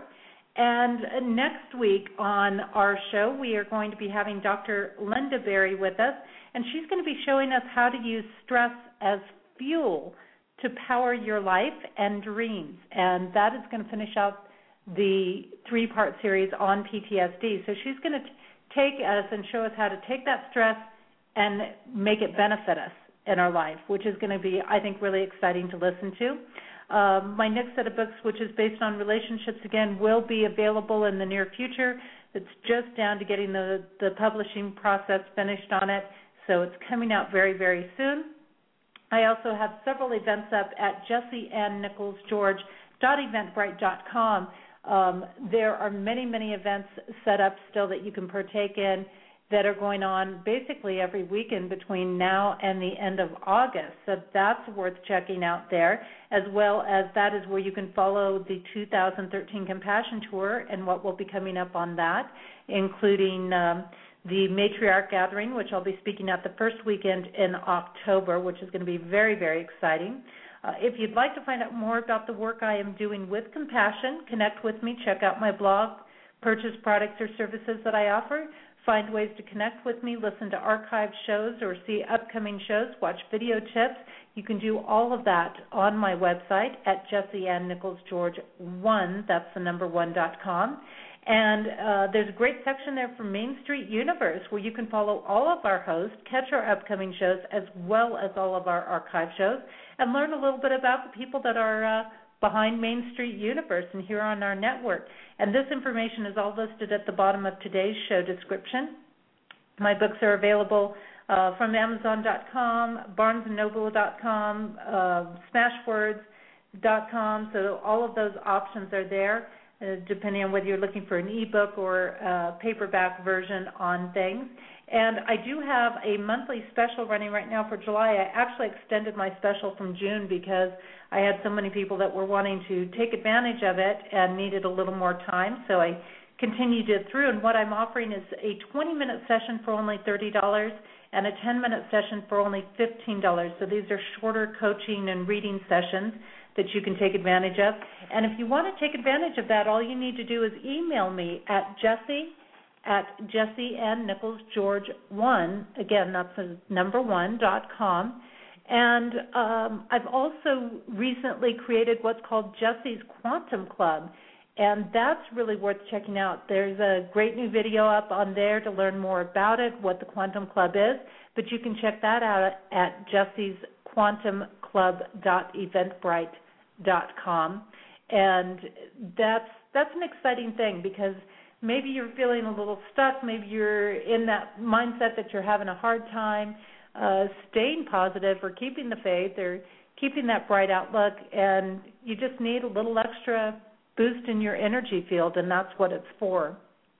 And next week on our show, we are going to be having Doctor Linda Berry with us, and she's going to be showing us how to use stress as fuel to power your life and dreams. And that is going to finish out the three-part series on P T S D. So she's going to take us and show us how to take that stress and make it benefit us in our life, which is going to be, I think, really exciting to listen to. Um, my next set of books, which is based on relationships, again, will be available in the near future. It's just down to getting the, the publishing process finished on it, so it's coming out very, very soon. I also have several events up at jessie ann nichols george dot eventbrite dot com. Um, there are many, many events set up still that you can partake in that are going on basically every weekend between now and the end of August. So that's worth checking out there, as well as that is where you can follow the two thousand thirteen Compassion Tour and what will be coming up on that, including um, the Matriarch Gathering, which I'll be speaking at the first weekend in October, which is going to be very, very exciting. Uh, if you'd like to find out more about the work I am doing with Compassion, connect with me, check out my blog, purchase products or services that I offer, find ways to connect with me, listen to archived shows or see upcoming shows, watch video tips. You can do all of that on my website at jessie ann nichols george one, that's the number one dot com. And uh, there's a great section there for Main Street Universe where you can follow all of our hosts, catch our upcoming shows, as well as all of our archive shows, and learn a little bit about the people that are uh, behind Main Street Universe and here on our network. And this information is all listed at the bottom of today's show description. My books are available uh, from amazon dot com, barnes and noble dot com, uh, smashwords dot com, so all of those options are there. uh, depending on whether you're looking for an ebook or a paperback version on things. And I do have a monthly special running right now for July. I actually extended my special from June because I had so many people that were wanting to take advantage of it and needed a little more time. So I continued it through. And what I'm offering is a twenty-minute session for only thirty dollars and a ten-minute session for only fifteen dollars. So these are shorter coaching and reading sessions that you can take advantage of. And if you want to take advantage of that, all you need to do is email me at Jessie at Jessie Ann Nichols George one. Again, that's the number one dot com. And um, I've also recently created what's called Jessie's Quantum Club, and that's really worth checking out. There's a great new video up on there to learn more about it, what the Quantum Club is, but you can check that out at jessies quantum club dot eventbrite dot com. And that's that's an exciting thing because maybe you're feeling a little stuck, maybe you're in that mindset that you're having a hard time uh, staying positive or keeping the faith or keeping that bright outlook, and you just need a little extra boost in your energy field, and that's what it's for.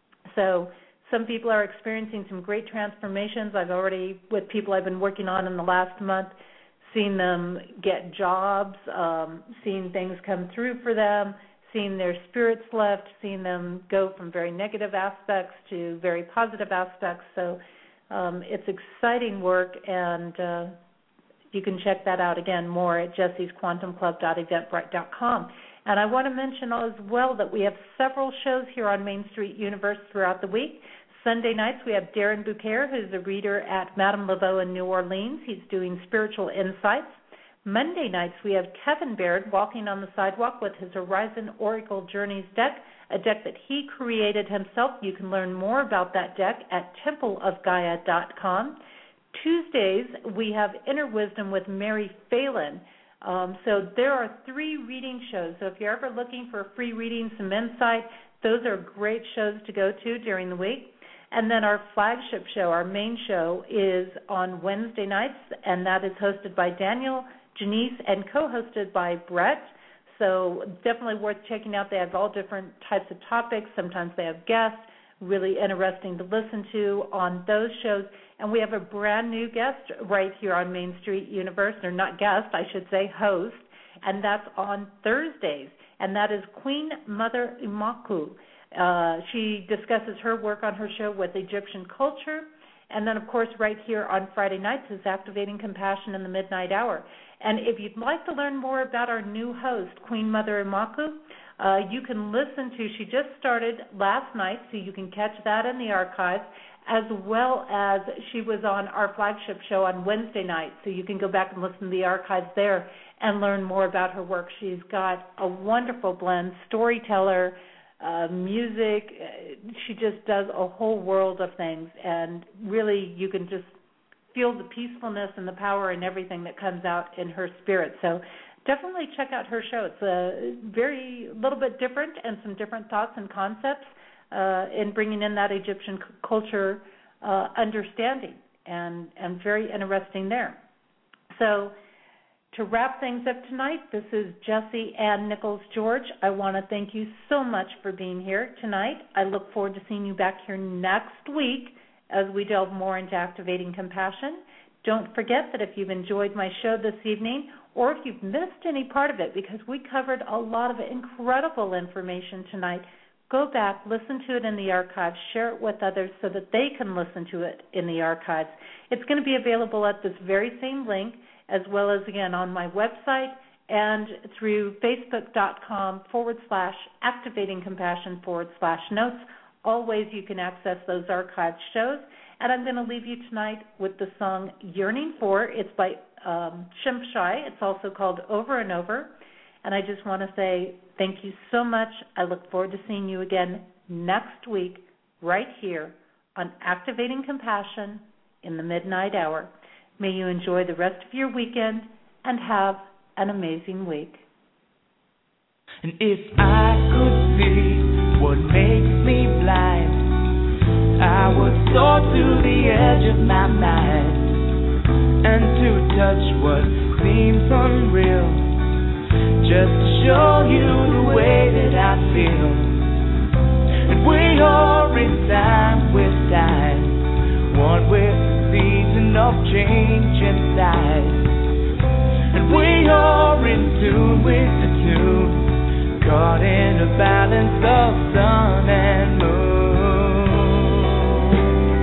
So some people are experiencing some great transformations. I've already, with people I've been working on in the last month, seen them get jobs, um, seeing things come through for them, seeing their spirits lift, seeing them go from very negative aspects to very positive aspects. So um, it's exciting work, and uh, you can check that out again more at jessies quantum club dot eventbrite dot com. And I want to mention as well that we have several shows here on Main Street Universe throughout the week. Sunday nights we have Darren Bouquet, who's a reader at Madame Laveau in New Orleans. He's doing spiritual insights. Monday nights we have Kevin Baird walking on the sidewalk with his Horizon Oracle Journeys deck, a deck that he created himself. You can learn more about that deck at temple of gaia dot com. Tuesdays we have Inner Wisdom with Mary Phelan. Um, so there are three reading shows. So if you're ever looking for a free reading, some insight, those are great shows to go to during the week. And then our flagship show, our main show, is on Wednesday nights, and that is hosted by Daniel, Janice, and co-hosted by Brett. So definitely worth checking out. They have all different types of topics. Sometimes they have guests, really interesting to listen to on those shows. And we have a brand new guest right here on Main Street Universe, or not guest, I should say, host, and that's on Thursdays, and that is Queen Mother Imaku. Uh, she discusses her work on her show with Egyptian culture. And then, of course, right here on Friday nights is Activating Compassion in the Midnight Hour. And if you'd like to learn more about our new host, Queen Mother Imaku, uh, you can listen to, she just started last night, so you can catch that in the archives, as well as she was on our flagship show on Wednesday night, so you can go back and listen to the archives there and learn more about her work. She's got a wonderful blend, storyteller, Uh, music. She just does a whole world of things, and really you can just feel the peacefulness and the power and everything that comes out in her spirit. So definitely check out her show. It's a very little bit different and some different thoughts and concepts uh, in bringing in that Egyptian c- culture uh, understanding, and, and very interesting there. So to wrap things up tonight, this is Jessie Ann Nichols George. I want to thank you so much for being here tonight. I look forward to seeing you back here next week as we delve more into activating compassion. Don't forget that if you've enjoyed my show this evening, or if you've missed any part of it, because we covered a lot of incredible information tonight, go back, listen to it in the archives, share it with others so that they can listen to it in the archives. It's going to be available at this very same link, as well as, again, on my website and through facebook.com forward slash activating compassion forward slash notes. All ways you can access those archived shows. And I'm going to leave you tonight with the song Yearning For. It's by um, Shimshai. It's also called Over and Over. And I just want to say thank you so much. I look forward to seeing you again next week right here on Activating Compassion in the Midnight Hour. May you enjoy the rest of your weekend and have an amazing week. And if I could see what makes me blind, I would soar to the edge of my mind, and to touch what seems unreal, just to show you the way that I feel. season of change inside. And we are in tune with the tune, caught in a balance of sun and moon.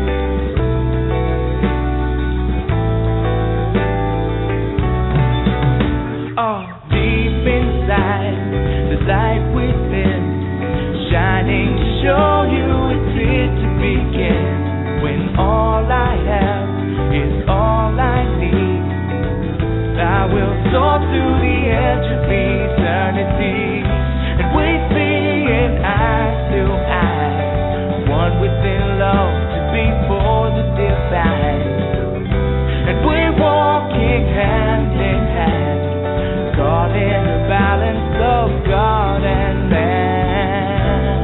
Oh, deep inside, the light within, shining to show you it's here to begin. When all I have is all I need, I will soar to the edge of eternity, and we see it eye to eye, one within love to be for the divine. And we're walking hand in hand, caught in the balance of God and man.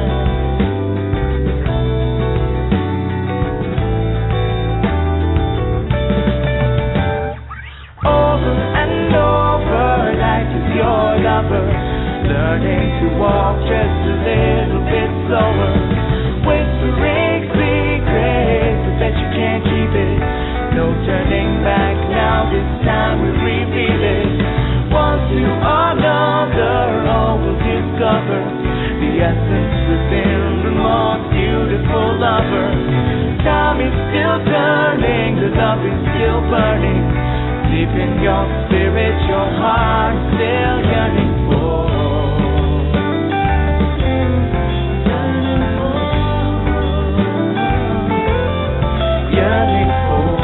Over and over, life is your lover, learning to walk just a little bit slower, whispering secrets, I bet you can't keep it. No turning back now, this time we reveal it. One to another, all will discover the essence within the most beautiful lover. Time is still turning, the love is still burning. Deep in your spirit, your heart still yearning for. Yearning for.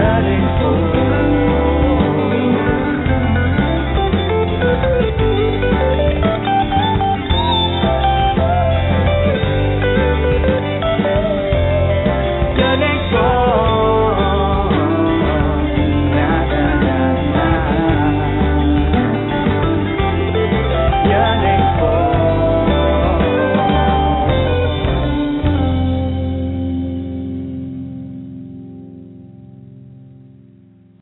Yearning for.